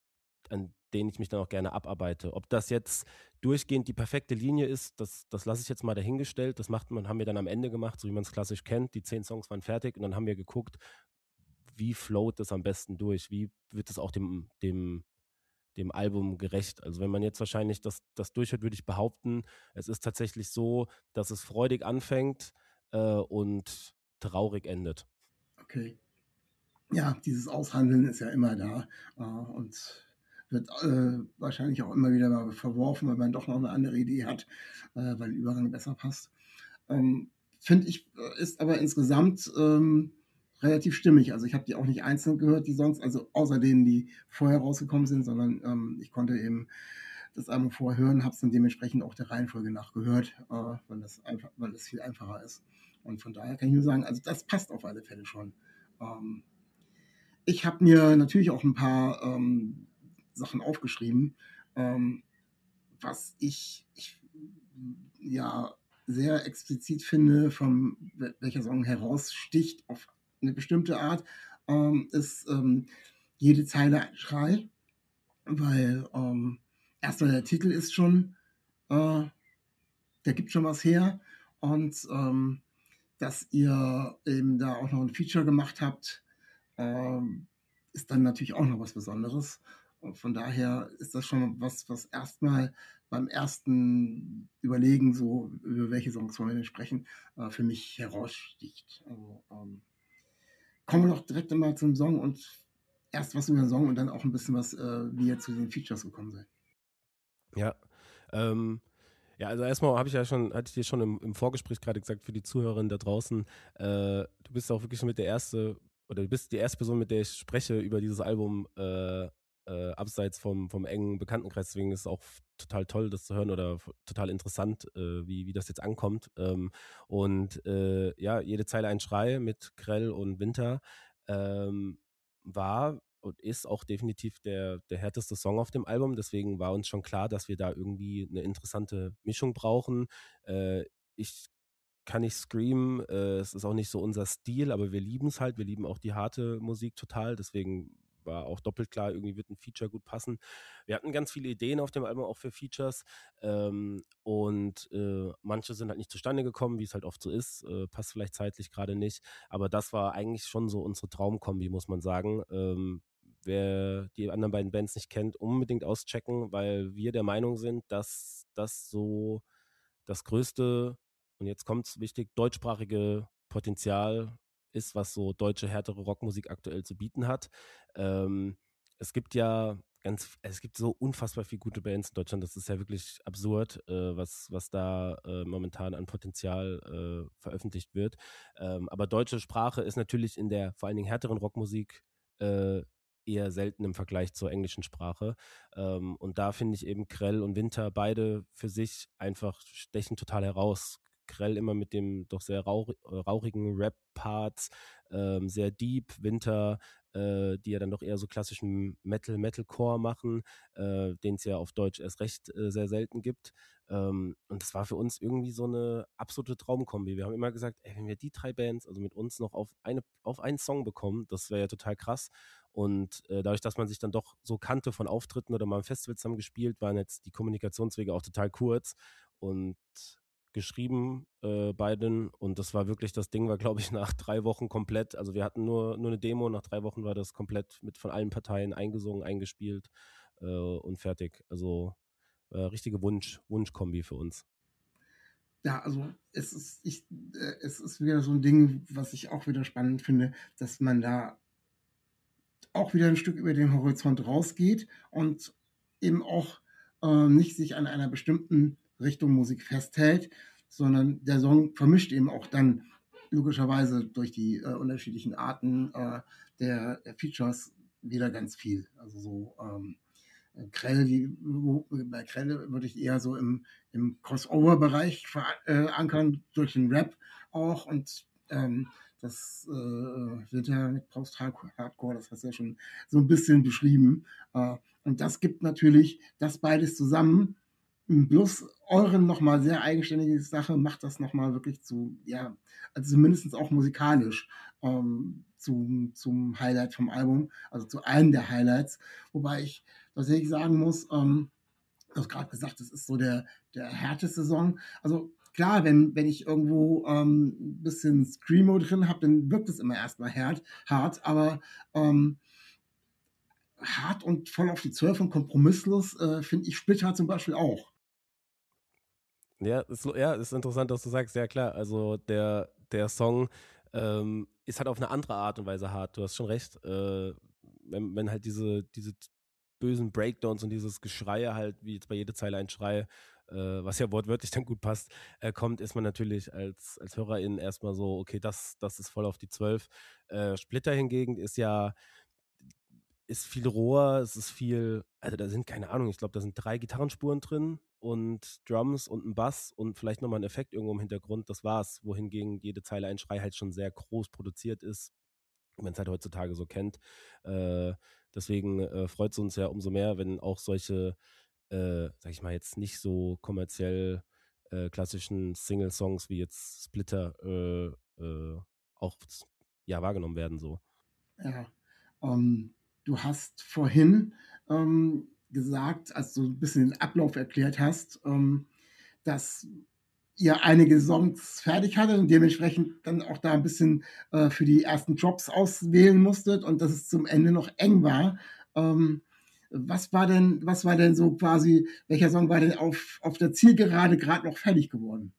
an denen ich mich dann auch gerne abarbeite. Ob das jetzt durchgehend die perfekte Linie ist, das, das lasse ich jetzt mal dahingestellt. Das macht man, haben wir dann am Ende gemacht, so wie man es klassisch kennt. Die zehn Songs waren fertig und dann haben wir geguckt, wie float das am besten durch? Wie wird es auch dem, dem, dem Album gerecht? Also wenn man jetzt wahrscheinlich das, das durchhört, würde ich behaupten, es ist tatsächlich so, dass es freudig anfängt äh, und traurig endet. Okay. Ja, dieses Aushandeln ist ja immer da äh, und wird äh, wahrscheinlich auch immer wieder mal verworfen, weil man doch noch eine andere Idee hat, äh, weil der Übergang besser passt. Ähm, Finde ich, äh, ist aber insgesamt ähm, relativ stimmig. Also ich habe die auch nicht einzeln gehört, die Songs, also außer denen, die vorher rausgekommen sind, sondern ähm, ich konnte eben das Album vorher hören, habe es dann dementsprechend auch der Reihenfolge nachgehört, äh, weil, das einfach, weil das viel einfacher ist. Und von daher kann ich nur sagen, also das passt auf alle Fälle schon. Ähm, ich habe mir natürlich auch ein paar ähm, Sachen aufgeschrieben, ähm, was ich, ich ja sehr explizit finde, von welcher Song heraussticht auf eine bestimmte Art, ähm, ist ähm, jede Zeile ein Schrei, weil ähm, erstmal der Titel ist schon, äh, der gibt schon was her und ähm, dass ihr eben da auch noch ein Feature gemacht habt, ähm, ist dann natürlich auch noch was Besonderes. Und von daher ist das schon was, was erstmal beim ersten Überlegen, so über welche Songs wollen wir denn sprechen, äh, für mich heraussticht. Also, ähm, kommen wir doch direkt einmal zum Song und erst was über den Song und dann auch ein bisschen was, äh, wie ihr zu den Features gekommen seid. Ja, ähm, ja, also erstmal habe ich ja schon, hatte ich dir schon im, im Vorgespräch gerade gesagt, für die Zuhörerinnen da draußen, äh, du bist auch wirklich mit der erste, oder du bist die erste Person, mit der ich spreche über dieses Album, äh, äh, abseits vom, vom engen Bekanntenkreis. Deswegen ist es auch total toll, das zu hören oder f- total interessant, äh, wie, wie das jetzt ankommt. Ähm, und äh, ja, jede Zeile ein Schrei mit Krell und Winter ähm, war und ist auch definitiv der, der härteste Song auf dem Album. Deswegen war uns schon klar, dass wir da irgendwie eine interessante Mischung brauchen. Äh, ich kann nicht screamen, äh, es ist auch nicht so unser Stil, aber wir lieben es halt. Wir lieben auch die harte Musik total. Deswegen war auch doppelt klar, irgendwie wird ein Feature gut passen. Wir hatten ganz viele Ideen auf dem Album auch für Features ähm, und äh, manche sind halt nicht zustande gekommen, wie es halt oft so ist, äh, passt vielleicht zeitlich gerade nicht, aber das war eigentlich schon so unsere Traumkombi, muss man sagen. Ähm, wer die anderen beiden Bands nicht kennt, unbedingt auschecken, weil wir der Meinung sind, dass das so das größte, und jetzt kommt es wichtig, deutschsprachige Potenzial ist, was so deutsche härtere Rockmusik aktuell zu bieten hat. Ähm, es gibt ja ganz, es gibt so unfassbar viele gute Bands in Deutschland, das ist ja wirklich absurd, äh, was, was da äh, momentan an Potenzial äh, veröffentlicht wird. Ähm, aber deutsche Sprache ist natürlich in der vor allen Dingen härteren Rockmusik äh, eher selten im Vergleich zur englischen Sprache. Ähm, und da finde ich eben Krell und Winter beide für sich einfach stechen total heraus. Krell immer mit dem doch sehr rauch, äh, rauchigen Rap-Parts, ähm, sehr deep, Winter, äh, die ja dann doch eher so klassischen Metal, Metalcore machen, äh, den es ja auf Deutsch erst recht äh, sehr selten gibt. Ähm, und das war für uns irgendwie so eine absolute Traumkombi. Wir haben immer gesagt, ey, wenn wir die drei Bands, also mit uns noch auf, eine, auf einen Song bekommen, das wäre ja total krass. Und äh, dadurch, dass man sich dann doch so kannte von Auftritten oder mal im Festival zusammen gespielt, waren jetzt die Kommunikationswege auch total kurz und geschrieben, äh, beiden. Und das war wirklich, das Ding war, glaube ich, nach drei Wochen komplett. Also wir hatten nur, nur eine Demo, nach drei Wochen war das komplett mit von allen Parteien eingesungen, eingespielt äh, und fertig. Also äh, richtige Wunsch, Wunschkombi für uns. Ja, also es ist, ich, äh, es ist wieder so ein Ding, was ich auch wieder spannend finde, dass man da auch wieder ein Stück über den Horizont rausgeht und eben auch äh, nicht sich an einer bestimmten Richtung Musik festhält, sondern der Song vermischt eben auch dann logischerweise durch die äh, unterschiedlichen Arten äh, der, der Features wieder ganz viel. Also so ähm, Krell, die, wo, bei Krell würde ich eher so im, im Crossover-Bereich verankern, äh, durch den Rap auch und ähm, das äh, wird ja mit Post-Hardcore, das hast du ja schon so ein bisschen beschrieben. Äh, und das gibt natürlich das beides zusammen. Plus euren nochmal sehr eigenständige Sache macht das nochmal wirklich zu, ja, also zumindest auch musikalisch ähm, zum, zum Highlight vom Album, also zu einem der Highlights. Wobei ich tatsächlich sagen muss, ähm, du hast gerade gesagt, das ist so der, der härteste Song. Also klar, wenn, wenn ich irgendwo ähm, ein bisschen Screamo drin habe, dann wirkt es immer erstmal hart, hart aber ähm, hart und voll auf die Zwölf und kompromisslos äh, finde ich Splitter zum Beispiel auch. Ja, ist, ja, ist interessant, dass du sagst, ja klar, also der, der Song ähm, ist halt auf eine andere Art und Weise hart, du hast schon recht, äh, wenn, wenn halt diese, diese bösen Breakdowns und dieses Geschreie halt, wie jetzt bei jeder Zeile ein Schrei, äh, was ja wortwörtlich dann gut passt, äh, kommt, ist man natürlich als, als Hörerin erstmal so, okay, das, das ist voll auf die Zwölf. Äh, Splitter hingegen ist ja, ist viel roher, es ist viel, also da sind, keine Ahnung, ich glaube, da sind drei Gitarrenspuren drin und Drums und ein Bass und vielleicht nochmal ein Effekt irgendwo im Hintergrund, das war's, wohingegen jede Zeile ein Schrei halt schon sehr groß produziert ist, wenn man es halt heutzutage so kennt. Äh, deswegen äh, freut es uns ja umso mehr, wenn auch solche, äh, sag ich mal, jetzt nicht so kommerziell äh, klassischen Single-Songs wie jetzt Splitter äh, äh, auch ja, wahrgenommen werden so. Ja. Ähm, du hast vorhin ähm, gesagt, als du ein bisschen den Ablauf erklärt hast, ähm, dass ihr einige Songs fertig hattet und dementsprechend dann auch da ein bisschen äh, für die ersten Drops auswählen musstet und dass es zum Ende noch eng war. Ähm, was war denn, was war denn so quasi, welcher Song war denn auf, auf der Zielgerade gerade noch fertig geworden?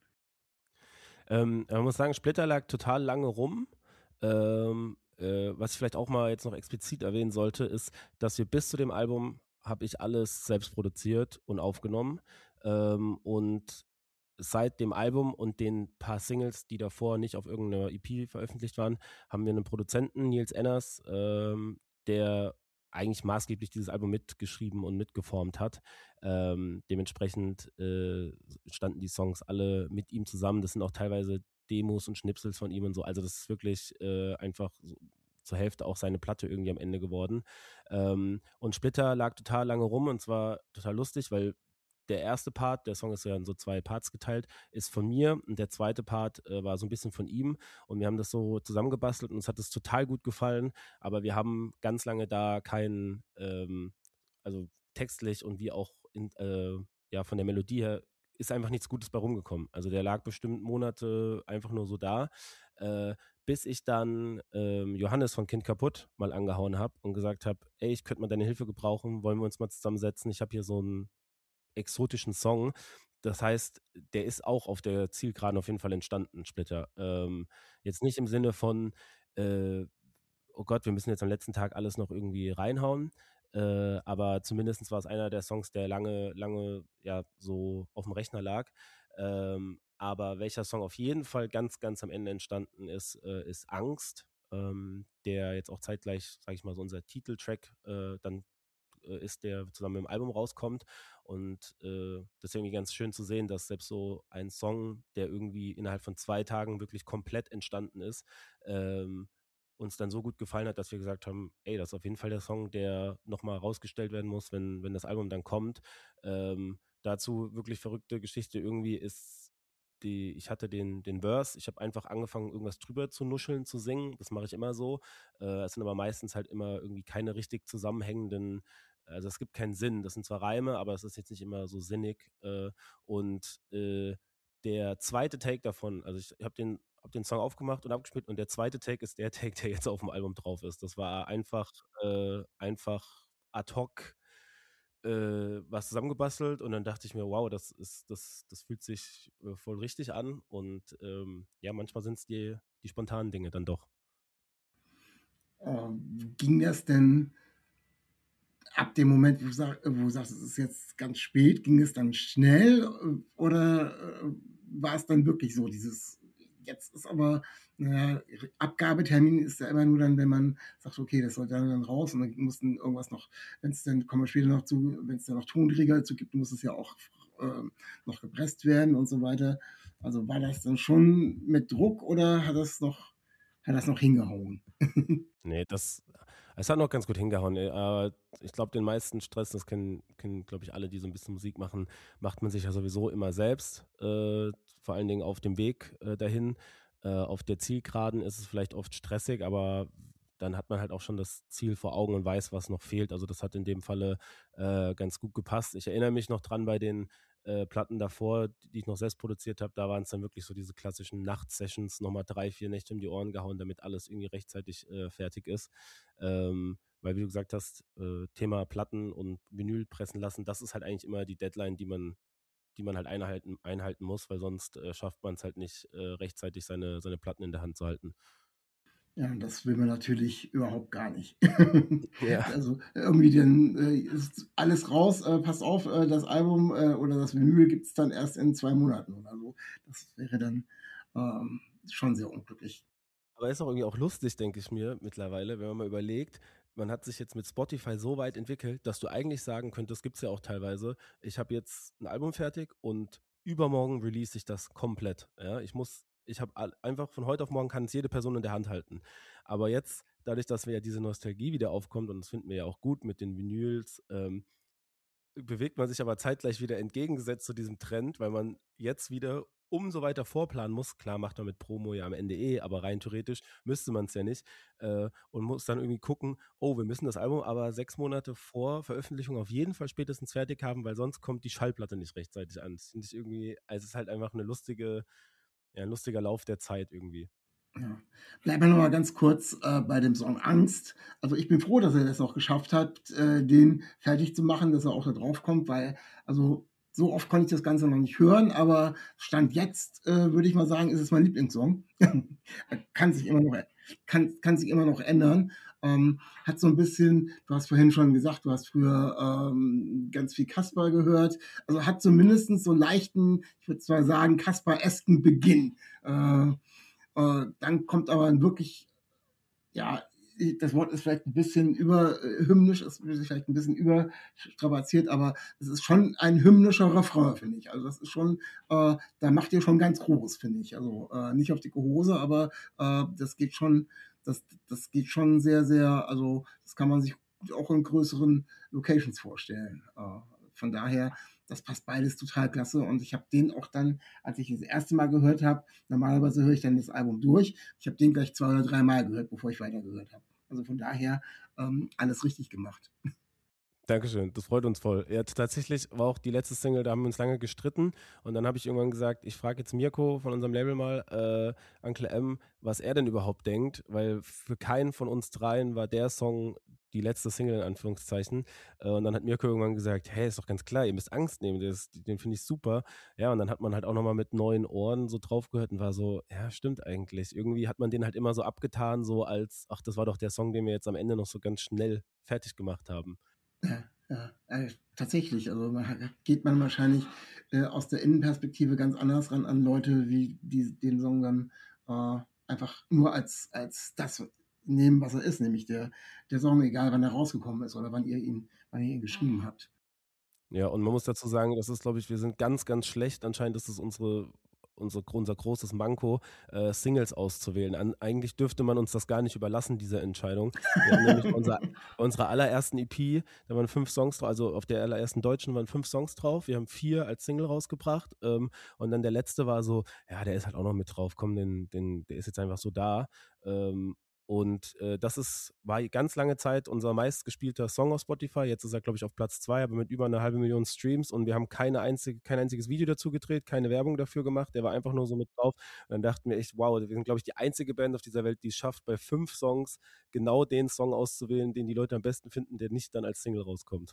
Ähm, man muss sagen, Splitter lag total lange rum. Ähm, äh, was ich vielleicht auch mal jetzt noch explizit erwähnen sollte, ist, dass wir bis zu dem Album habe ich alles selbst produziert und aufgenommen. Ähm, und seit dem Album und den paar Singles, die davor nicht auf irgendeiner E P veröffentlicht waren, haben wir einen Produzenten, Nils Enners, ähm, der eigentlich maßgeblich dieses Album mitgeschrieben und mitgeformt hat. Ähm, dementsprechend äh, standen die Songs alle mit ihm zusammen. Das sind auch teilweise Demos und Schnipsels von ihm und so. Also das ist wirklich äh, einfach so zur Hälfte auch seine Platte irgendwie am Ende geworden. Ähm, und Splitter lag total lange rum und zwar total lustig, weil der erste Part, der Song ist ja in so zwei Parts geteilt, ist von mir und der zweite Part äh, war so ein bisschen von ihm und wir haben das so zusammengebastelt und uns hat es total gut gefallen, aber wir haben ganz lange da keinen, ähm, also textlich und wie auch in, äh, ja, von der Melodie her ist einfach nichts Gutes bei rumgekommen. Also der lag bestimmt Monate einfach nur so da, äh, bis ich dann ähm, Johannes von Kind kaputt mal angehauen habe und gesagt habe, ey, ich könnte mal deine Hilfe gebrauchen, wollen wir uns mal zusammensetzen, ich habe hier so einen exotischen Song. Das heißt, der ist auch auf der Zielgeraden auf jeden Fall entstanden, Splitter. Ähm, jetzt nicht im Sinne von, äh, oh Gott, wir müssen jetzt am letzten Tag alles noch irgendwie reinhauen, äh, aber zumindest war es einer der Songs, der lange, lange ja so auf dem Rechner lag. Ähm, aber welcher Song auf jeden Fall ganz, ganz am Ende entstanden ist, äh, ist Angst, ähm, der jetzt auch zeitgleich, sage ich mal, so unser Titeltrack äh, dann äh, ist, der zusammen mit dem Album rauskommt. Und äh, das ist irgendwie ganz schön zu sehen, dass selbst so ein Song, der irgendwie innerhalb von zwei Tagen wirklich komplett entstanden ist, ähm, uns dann so gut gefallen hat, dass wir gesagt haben, ey, das ist auf jeden Fall der Song, der nochmal rausgestellt werden muss, wenn, wenn das Album dann kommt. Ähm, dazu wirklich verrückte Geschichte irgendwie ist die, ich hatte den, den Verse, ich habe einfach angefangen, irgendwas drüber zu nuscheln, zu singen. Das mache ich immer so. Äh, es sind aber meistens halt immer irgendwie keine richtig zusammenhängenden, also es gibt keinen Sinn. Das sind zwar Reime, aber es ist jetzt nicht immer so sinnig. Äh, und äh, der zweite Take davon, also ich habe den, hab den Song aufgemacht und abgespielt, und der zweite Take ist der Take, der jetzt auf dem Album drauf ist. Das war einfach, äh, einfach ad hoc äh, was zusammengebastelt, und dann dachte ich mir, wow, das ist, das, das fühlt sich äh, voll richtig an, und ähm, ja, manchmal sind es die, die spontanen Dinge dann doch. Ähm, ging das denn ab dem Moment, wo du, sag, wo du sagst, es ist jetzt ganz spät, ging es dann schnell äh, oder äh, war es dann wirklich so, dieses, jetzt ist aber, naja, Abgabetermin ist ja immer nur dann, wenn man sagt, okay, das soll dann, dann raus, und dann muss dann irgendwas noch, wenn es dann, kommen wir später noch zu, wenn es dann noch Tonträger dazu gibt, muss es ja auch äh, noch gepresst werden und so weiter. Also war das dann schon mit Druck oder hat das noch, hat das noch hingehauen? Nee, das, es hat noch ganz gut hingehauen. Äh, ich glaube, den meisten Stress, das kennen, kennen glaube ich, alle, die so ein bisschen Musik machen, macht man sich ja sowieso immer selbst. Äh, vor allen Dingen auf dem Weg äh, dahin. Äh, auf der Zielgeraden ist es vielleicht oft stressig, aber dann hat man halt auch schon das Ziel vor Augen und weiß, was noch fehlt. Also das hat in dem Falle äh, ganz gut gepasst. Ich erinnere mich noch dran bei den äh, Platten davor, die ich noch selbst produziert habe, da waren es dann wirklich so diese klassischen Nachtsessions, nochmal drei, vier Nächte um die Ohren gehauen, damit alles irgendwie rechtzeitig äh, fertig ist. Ähm, weil, wie du gesagt hast, äh, Thema Platten und Vinyl pressen lassen, das ist halt eigentlich immer die Deadline, die man, die man halt einhalten, einhalten muss, weil sonst äh, schafft man es halt nicht, äh, rechtzeitig seine, seine Platten in der Hand zu halten. Ja, das will man natürlich überhaupt gar nicht. Ja. Also irgendwie dann äh, ist alles raus, äh, passt auf, äh, das Album äh, oder das Vinyl gibt es dann erst in zwei Monaten oder so. Das wäre dann ähm, schon sehr unglücklich. Aber ist auch irgendwie auch lustig, denke ich mir mittlerweile, wenn man mal überlegt, man hat sich jetzt mit Spotify so weit entwickelt, dass du eigentlich sagen könntest, gibt es ja auch teilweise, ich habe jetzt ein Album fertig und übermorgen release ich das komplett. Ja, ich muss, ich habe einfach von heute auf morgen, kann es jede Person in der Hand halten. Aber jetzt, dadurch, dass wir ja diese Nostalgie wieder aufkommt, und das finden wir ja auch gut mit den Vinyls, ähm, bewegt man sich aber zeitgleich wieder entgegengesetzt zu diesem Trend, weil man jetzt wieder umso weiter vorplanen muss. Klar macht man mit Promo ja am Ende eh, aber rein theoretisch müsste man es ja nicht, äh, und muss dann irgendwie gucken, oh, wir müssen das Album aber sechs Monate vor Veröffentlichung auf jeden Fall spätestens fertig haben, weil sonst kommt die Schallplatte nicht rechtzeitig an. Das finde ich irgendwie, also es ist halt einfach eine lustige, ja, ein lustiger Lauf der Zeit irgendwie. Ja. Bleiben wir noch mal ganz kurz äh, bei dem Song Angst. Also ich bin froh, dass er das noch geschafft hat, äh, den fertig zu machen, dass er auch da drauf kommt, weil also so oft konnte ich das Ganze noch nicht hören, aber Stand jetzt äh, würde ich mal sagen, ist es mein Lieblingssong. kann sich immer noch kann, kann sich immer noch ändern. Ähm, hat so ein bisschen, du hast vorhin schon gesagt, du hast früher ähm, ganz viel Kasper gehört. Also hat zumindest so einen leichten, ich würde zwar sagen, Kasper-esken Beginn. Äh, äh, dann kommt aber ein wirklich, ja, das Wort ist vielleicht ein bisschen überhymnisch, ist vielleicht ein bisschen überstrapaziert, aber es ist schon ein hymnischer Refrain, finde ich. Also das ist schon, äh, da macht ihr schon ganz groß, finde ich. Also äh, nicht auf dicke Hose, aber äh, das geht schon, das, das geht schon sehr, sehr, also das kann man sich auch in größeren Locations vorstellen. Äh, von daher, das passt beides total klasse, und ich habe den auch dann, als ich das erste Mal gehört habe, normalerweise höre ich dann das Album durch, ich habe den gleich zwei oder drei Mal gehört, bevor ich weitergehört habe. Also von daher ähm, alles richtig gemacht. Dankeschön, das freut uns voll. Ja, tatsächlich war auch die letzte Single, da haben wir uns lange gestritten, und dann habe ich irgendwann gesagt, ich frage jetzt Mirko von unserem Label mal, äh, Uncle M, was er denn überhaupt denkt, weil für keinen von uns dreien war der Song die letzte Single in Anführungszeichen. Äh, und dann hat Mirko irgendwann gesagt, hey, ist doch ganz klar, ihr müsst Angst nehmen, das, den finde ich super. Ja, und dann hat man halt auch nochmal mit neuen Ohren so drauf gehört und war so, ja, stimmt eigentlich. Irgendwie hat man den halt immer so abgetan, so als, ach, das war doch der Song, den wir jetzt am Ende noch so ganz schnell fertig gemacht haben. Ja, ja, äh, tatsächlich. Also man, geht man wahrscheinlich äh, aus der Innenperspektive ganz anders ran an Leute, wie die den Song dann äh, einfach nur als, als das nehmen, was er ist, nämlich der, der Song, egal wann er rausgekommen ist oder wann ihr ihn, wann ihr ihn geschrieben habt. Ja, und man muss dazu sagen, das ist, glaube ich, wir sind ganz, ganz schlecht. Anscheinend ist es unsere, unsere, unser großes Manko, äh, Singles auszuwählen. An, eigentlich dürfte man uns das gar nicht überlassen, diese Entscheidung. Wir haben nämlich unser, unsere allerersten E P, da waren fünf Songs drauf, also auf der allerersten deutschen waren fünf Songs drauf. Wir haben vier als Single rausgebracht. Ähm, und dann der letzte war so, ja, der ist halt auch noch mit drauf, komm, den, den, der ist jetzt einfach so da. Ähm, Und äh, das ist, war ganz lange Zeit unser meistgespielter Song auf Spotify. Jetzt ist er, glaube ich, auf Platz zwei, aber mit über einer halbe Million Streams. Und wir haben keine einzige, kein einziges Video dazu gedreht, keine Werbung dafür gemacht. Der war einfach nur so mit drauf. Und dann dachten wir echt, wow, wir sind, glaube ich, die einzige Band auf dieser Welt, die es schafft, bei fünf Songs genau den Song auszuwählen, den die Leute am besten finden, der nicht dann als Single rauskommt.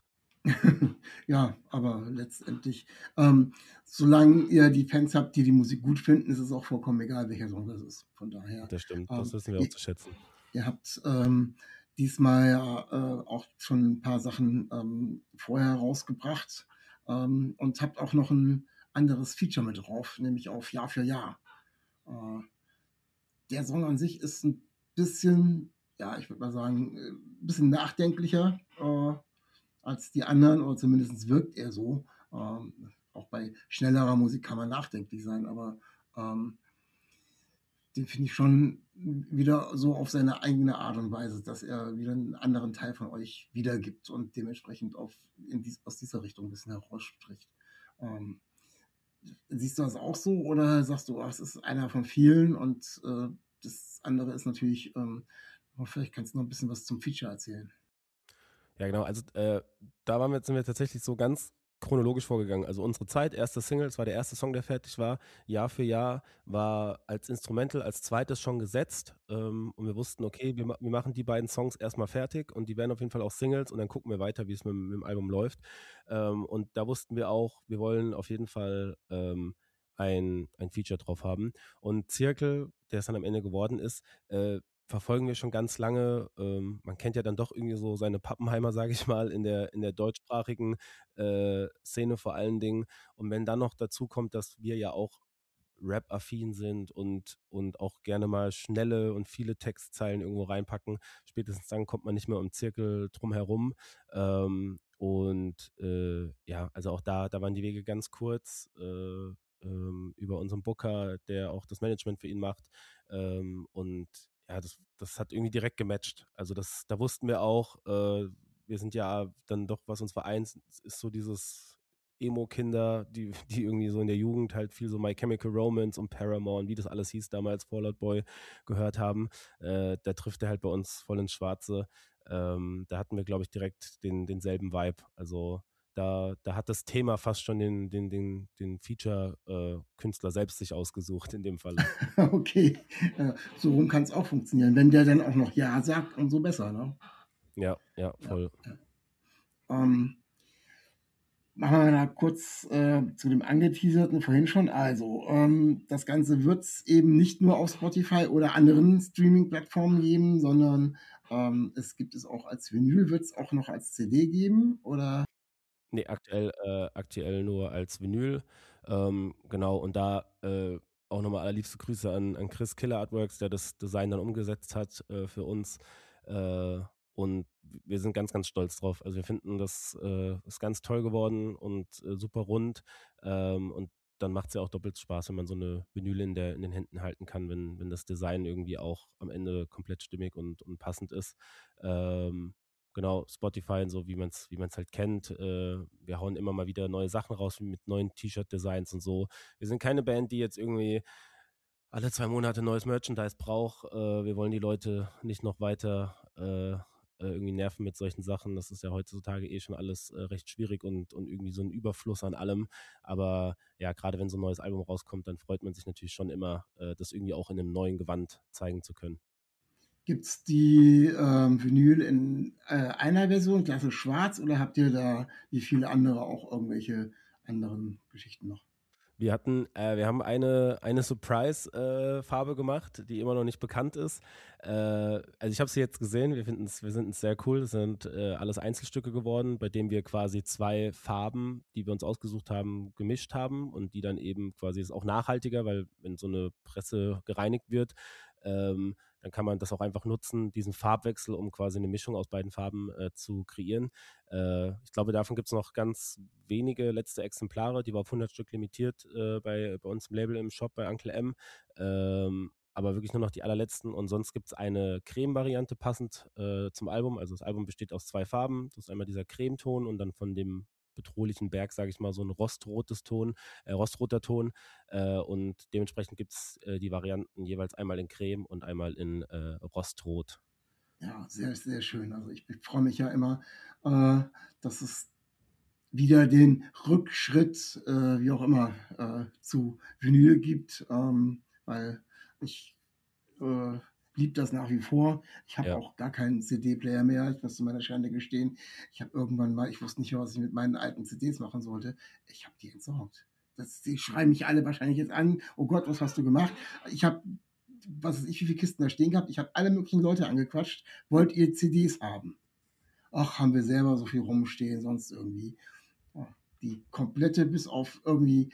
Ja, aber letztendlich, ähm, solange ihr die Fans habt, die die Musik gut finden, ist es auch vollkommen egal, welcher Song das ist. Von daher. Das stimmt, ähm, das wissen wir auch ihr, zu schätzen. ihr habt ähm, diesmal ja äh, auch schon ein paar Sachen ähm, vorher rausgebracht ähm, und habt auch noch ein anderes Feature mit drauf, nämlich auf Jahr für Jahr. Äh, der Song an sich ist ein bisschen, ja, ich würde mal sagen, ein bisschen nachdenklicher äh, als die anderen, oder zumindest wirkt er so. Ähm, auch bei schnellerer Musik kann man nachdenklich sein, aber ähm, den finde ich schon wieder so auf seine eigene Art und Weise, dass er wieder einen anderen Teil von euch wiedergibt und dementsprechend auf, in dies, aus dieser Richtung ein bisschen herausstricht. Ähm, siehst du das auch so oder sagst du, oh, es ist einer von vielen und äh, das andere ist natürlich, ähm, vielleicht kannst du noch ein bisschen was zum Feature erzählen. Ja, genau. Also äh, da waren wir, sind wir tatsächlich so ganz chronologisch vorgegangen. Also unsere Zeit, erste Single, es war der erste Song, der fertig war. Jahr für Jahr war als Instrumental, als zweites schon gesetzt. Ähm, und wir wussten, okay, wir, wir machen die beiden Songs erstmal fertig und die werden auf jeden Fall auch Singles und dann gucken wir weiter, wie es mit, mit dem Album läuft. Ähm, und da wussten wir auch, wir wollen auf jeden Fall ähm, ein, ein Feature drauf haben. Und Zirkel, der es dann am Ende geworden ist, äh, verfolgen wir schon ganz lange. Ähm, man kennt ja dann doch irgendwie so seine Pappenheimer, sage ich mal, in der, in der deutschsprachigen äh, Szene vor allen Dingen. Und wenn dann noch dazu kommt, dass wir ja auch Rap-affin sind und, und auch gerne mal schnelle und viele Textzeilen irgendwo reinpacken, spätestens dann kommt man nicht mehr um Zirkel drum herum. Ähm, und äh, ja, also auch da, da waren die Wege ganz kurz. Äh, ähm, über unseren Booker, der auch das Management für ihn macht. Ähm, und ja, das, das hat irgendwie direkt gematcht. Also das, da wussten wir auch, äh, wir sind ja dann doch, was uns vereint, ist so dieses Emo-Kinder, die, die irgendwie so in der Jugend halt viel so My Chemical Romance und Paramore und wie das alles hieß damals, Fall Out Boy, gehört haben. Äh, da trifft er halt bei uns voll ins Schwarze. Ähm, da hatten wir, glaube ich, direkt den, denselben Vibe. Also da, da hat das Thema fast schon den, den, den, den Feature-Künstler äh, selbst sich ausgesucht in dem Fall. Okay, äh, so rum kann es auch funktionieren. Wenn der dann auch noch Ja sagt, umso besser, ne? Ja, ja, voll. Ja, ja. Ähm, machen wir da kurz äh, zu dem angeteaserten vorhin schon. Also, ähm, das Ganze wird es eben nicht nur auf Spotify oder anderen Streaming-Plattformen geben, sondern ähm, es gibt es auch als Vinyl, wird es auch noch als C D geben, oder? Nee, aktuell, äh, aktuell nur als Vinyl. Ähm, genau, und da äh, auch nochmal allerliebste Grüße an, an Chris Killer Artworks, der das Design dann umgesetzt hat äh, für uns. Äh, und wir sind ganz, ganz stolz drauf. Also wir finden, das äh, ist ganz toll geworden und äh, super rund. Ähm, und dann macht es ja auch doppelt Spaß, wenn man so eine Vinyl in, der, in den Händen halten kann, wenn, wenn das Design irgendwie auch am Ende komplett stimmig und, und passend ist. Ähm, Genau, Spotify und so, wie man es wie man's halt kennt. Äh, wir hauen immer mal wieder neue Sachen raus, wie mit neuen T-Shirt-Designs und so. Wir sind keine Band, die jetzt irgendwie alle zwei Monate neues Merchandise braucht. Äh, wir wollen die Leute nicht noch weiter äh, irgendwie nerven mit solchen Sachen. Das ist ja heutzutage eh schon alles äh, recht schwierig und, und irgendwie so ein Überfluss an allem. Aber ja, gerade wenn so ein neues Album rauskommt, dann freut man sich natürlich schon immer, äh, das irgendwie auch in einem neuen Gewand zeigen zu können. Gibt es die ähm, Vinyl in äh, einer Version, Klasse schwarz, oder habt ihr da wie viele andere auch irgendwelche anderen Geschichten noch? Wir hatten, äh, wir haben eine, eine Surprise-Farbe äh, gemacht, die immer noch nicht bekannt ist. Äh, also ich habe sie jetzt gesehen, wir finden es, wir finden es sehr cool. Es sind äh, alles Einzelstücke geworden, bei denen wir quasi zwei Farben, die wir uns ausgesucht haben, gemischt haben und die dann eben quasi ist auch nachhaltiger, weil wenn so eine Presse gereinigt wird, ähm, dann kann man das auch einfach nutzen, diesen Farbwechsel, um quasi eine Mischung aus beiden Farben äh, zu kreieren. Äh, ich glaube, davon gibt es noch ganz wenige letzte Exemplare, die war auf hundert Stück limitiert äh, bei, bei uns im Label im Shop bei Uncle M. Ähm, aber wirklich nur noch die allerletzten. Und sonst gibt es eine Creme-Variante passend äh, zum Album. Also das Album besteht aus zwei Farben. Das ist einmal dieser Cremeton und dann von dem bedrohlichen Berg, sage ich mal, so ein rostrotes Ton, äh, rostroter Ton. Äh, und dementsprechend gibt es äh, die Varianten jeweils einmal in Creme und einmal in äh, Rostrot. Ja, sehr, sehr schön. Also ich freue mich ja immer, äh, dass es wieder den Rückschritt, äh, wie auch immer, äh, zu Vinyl gibt, ähm, weil ich äh, liebe das nach wie vor. Ich habe Ja. auch gar keinen C D-Player mehr, ich muss zu meiner Schande gestehen. Ich habe irgendwann mal, ich wusste nicht mehr, was ich mit meinen alten C Ds machen sollte. Ich habe die entsorgt. Das, die schreiben mich alle wahrscheinlich jetzt an. Oh Gott, was hast du gemacht? Ich habe, was weiß ich, wie viele Kisten da stehen gehabt. Ich habe alle möglichen Leute angequatscht. Wollt ihr C Ds haben? Ach, haben wir selber so viel rumstehen, sonst irgendwie. Ja, die komplette, bis auf irgendwie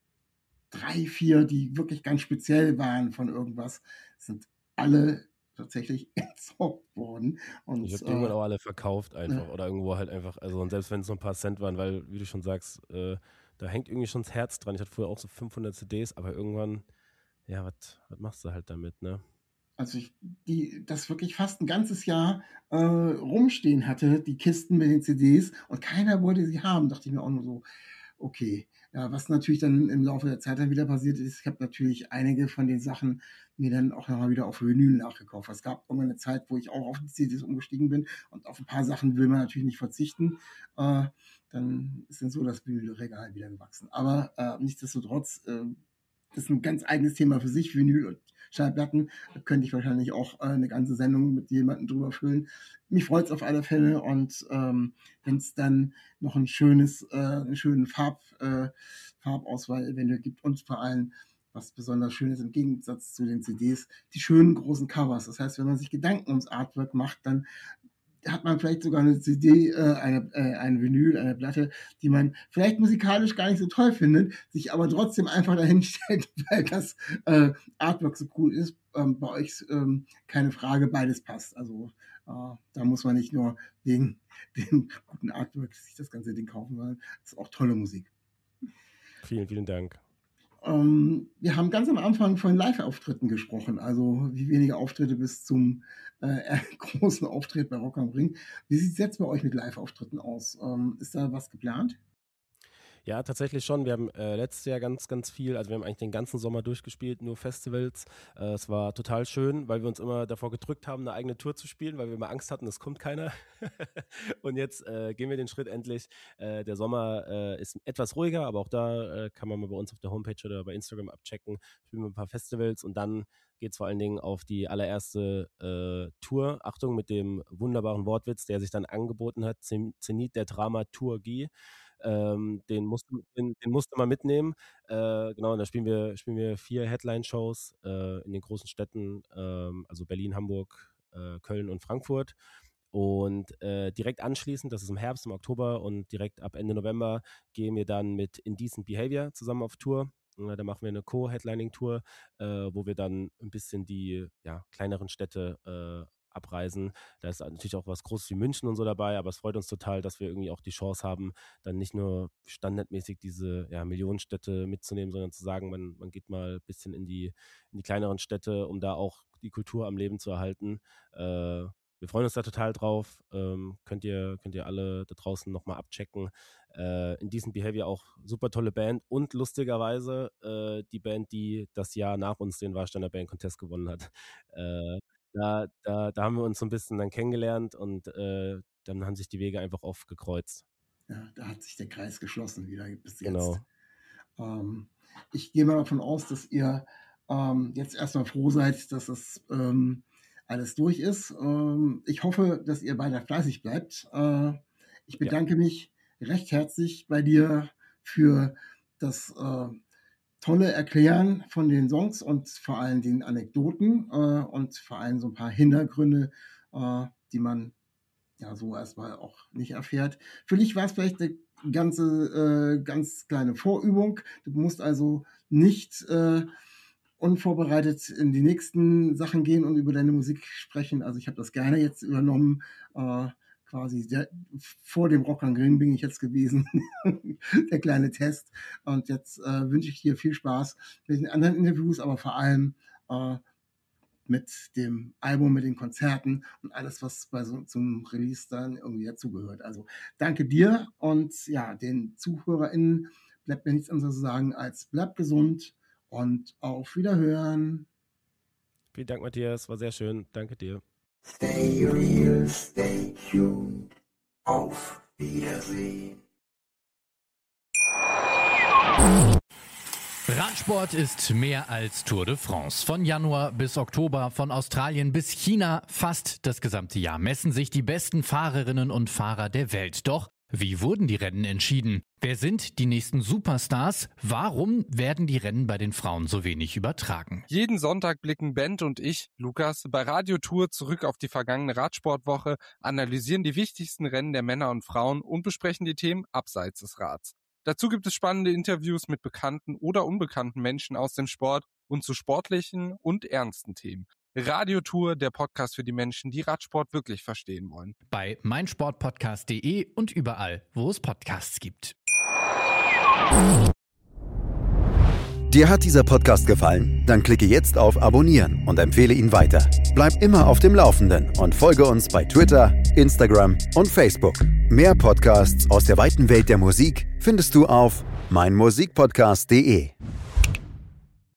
drei, vier, die wirklich ganz speziell waren von irgendwas, sind alle tatsächlich entsorgt worden. Und, ich habe die irgendwann äh, auch alle verkauft einfach ne. oder irgendwo halt einfach, also und selbst wenn es nur ein paar Cent waren, weil, wie du schon sagst, äh, da hängt irgendwie schon das Herz dran. Ich hatte früher auch so fünfhundert C Ds, aber irgendwann, ja, was machst du halt damit, ne? Also ich, die, das wirklich fast ein ganzes Jahr äh, rumstehen hatte, die Kisten mit den C Ds, und keiner wollte sie haben, dachte ich mir auch nur so, okay. Ja, was natürlich dann im Laufe der Zeit dann wieder passiert ist, ich habe natürlich einige von den Sachen mir dann auch nochmal wieder auf Vinyl nachgekauft. Es gab irgendwann eine Zeit, wo ich auch auf die C Ds umgestiegen bin, und auf ein paar Sachen will man natürlich nicht verzichten. Äh, dann ist dann so das Vinylregal wieder gewachsen. Aber äh, nichtsdestotrotz, äh, das ist ein ganz eigenes Thema für sich, Vinyl und Schallplatten. Da könnte ich wahrscheinlich auch äh, eine ganze Sendung mit jemandem drüber füllen. Mich freut es auf alle Fälle, und ähm, wenn es dann noch ein schönes, äh, einen schönen Farb, äh, Farbauswahl eventuell gibt, und vor allem, was besonders schön ist im Gegensatz zu den C Ds, die schönen großen Covers. Das heißt, wenn man sich Gedanken ums Artwork macht, dann hat man vielleicht sogar eine C D, äh, eine, äh, ein Vinyl, eine Platte, die man vielleicht musikalisch gar nicht so toll findet, sich aber trotzdem einfach dahin stellt, weil das äh, Artwork so cool ist. Ähm, bei euch ähm, keine Frage, beides passt. Also äh, da muss man nicht nur wegen dem guten Artwork sich das ganze Ding kaufen, sondern es ist auch tolle Musik. Vielen, vielen Dank. Ähm, wir haben ganz am Anfang von Live-Auftritten gesprochen, also wie wenige Auftritte bis zum äh, großen Auftritt bei Rock am Ring. Wie sieht es jetzt bei euch mit Live-Auftritten aus? Ähm, ist da was geplant? Ja, tatsächlich schon. Wir haben äh, letztes Jahr ganz, ganz viel, also wir haben eigentlich den ganzen Sommer durchgespielt, nur Festivals. Äh, es war total schön, weil wir uns immer davor gedrückt haben, eine eigene Tour zu spielen, weil wir immer Angst hatten, es kommt keiner. Und jetzt äh, gehen wir den Schritt endlich. Äh, der Sommer äh, ist etwas ruhiger, aber auch da äh, kann man mal bei uns auf der Homepage oder bei Instagram abchecken. Spielen wir ein paar Festivals und dann geht es vor allen Dingen auf die allererste äh, Tour. Achtung, mit dem wunderbaren Wortwitz, der sich dann angeboten hat, Zenit der Dramaturgie. Ähm, den, musste, den, den musste man mitnehmen. Äh, genau, und da spielen wir, spielen wir vier Headline-Shows äh, in den großen Städten, ähm, also Berlin, Hamburg, äh, Köln und Frankfurt. Und äh, direkt anschließend, das ist im Herbst, im Oktober, und direkt ab Ende November gehen wir dann mit Indecent Behavior zusammen auf Tour. Äh, da machen wir eine Co-Headlining-Tour, äh, wo wir dann ein bisschen die ja, kleineren Städte äh, abreisen. Da ist natürlich auch was Großes wie München und so dabei, aber es freut uns total, dass wir irgendwie auch die Chance haben, dann nicht nur standardmäßig diese ja, Millionenstädte mitzunehmen, sondern zu sagen, man, man geht mal ein bisschen in die, in die kleineren Städte, um da auch die Kultur am Leben zu erhalten. Äh, wir freuen uns da total drauf. Ähm, könnt ihr, könnt ihr alle da draußen nochmal abchecken. Äh, Indecent Behavior auch super tolle Band und lustigerweise äh, die Band, die das Jahr nach uns den Warsteiner Band Contest gewonnen hat. Äh, da, da, da haben wir uns so ein bisschen dann kennengelernt und äh, dann haben sich die Wege einfach oft gekreuzt. Ja, da hat sich der Kreis geschlossen wieder bis jetzt. Genau. Ähm, ich gehe mal davon aus, dass ihr ähm, jetzt erstmal froh seid, dass das ähm, alles durch ist. Ähm, ich hoffe, dass ihr beide fleißig bleibt. Äh, ich bedanke ja. mich recht herzlich bei dir für das äh, tolle Erklären von den Songs und vor allem den Anekdoten äh, und vor allem so ein paar Hintergründe, äh, die man ja so erstmal auch nicht erfährt. Für dich war es vielleicht eine ganze, äh, ganz kleine Vorübung. Du musst also nicht äh, unvorbereitet in die nächsten Sachen gehen und über deine Musik sprechen. Also ich habe das gerne jetzt übernommen. Äh, quasi der, vor dem Rock am Ring bin ich jetzt gewesen, der kleine Test. Und jetzt äh, wünsche ich dir viel Spaß mit den anderen Interviews, aber vor allem äh, mit dem Album, mit den Konzerten und alles, was bei so zum Release dann irgendwie dazugehört. Also danke dir und ja, den ZuhörerInnen bleibt mir nichts anderes zu sagen als bleibt gesund und auf Wiederhören. Vielen Dank, Matthias. War sehr schön. Danke dir. Stay real, stay tuned. Auf Wiedersehen. Radsport ist mehr als Tour de France. Von Januar bis Oktober, von Australien bis China, fast das gesamte Jahr messen sich die besten Fahrerinnen und Fahrer der Welt. Doch wie wurden die Rennen entschieden? Wer sind die nächsten Superstars? Warum werden die Rennen bei den Frauen so wenig übertragen? Jeden Sonntag blicken Bent und ich, Lukas, bei Radio Tour zurück auf die vergangene Radsportwoche, analysieren die wichtigsten Rennen der Männer und Frauen und besprechen die Themen abseits des Rads. Dazu gibt es spannende Interviews mit bekannten oder unbekannten Menschen aus dem Sport und zu sportlichen und ernsten Themen. Radio Tour, der Podcast für die Menschen, die Radsport wirklich verstehen wollen. Bei meinsportpodcast punkt de und überall, wo es Podcasts gibt. Dir hat dieser Podcast gefallen? Dann klicke jetzt auf Abonnieren und empfehle ihn weiter. Bleib immer auf dem Laufenden und folge uns bei Twitter, Instagram und Facebook. Mehr Podcasts aus der weiten Welt der Musik findest du auf meinmusikpodcast punkt de.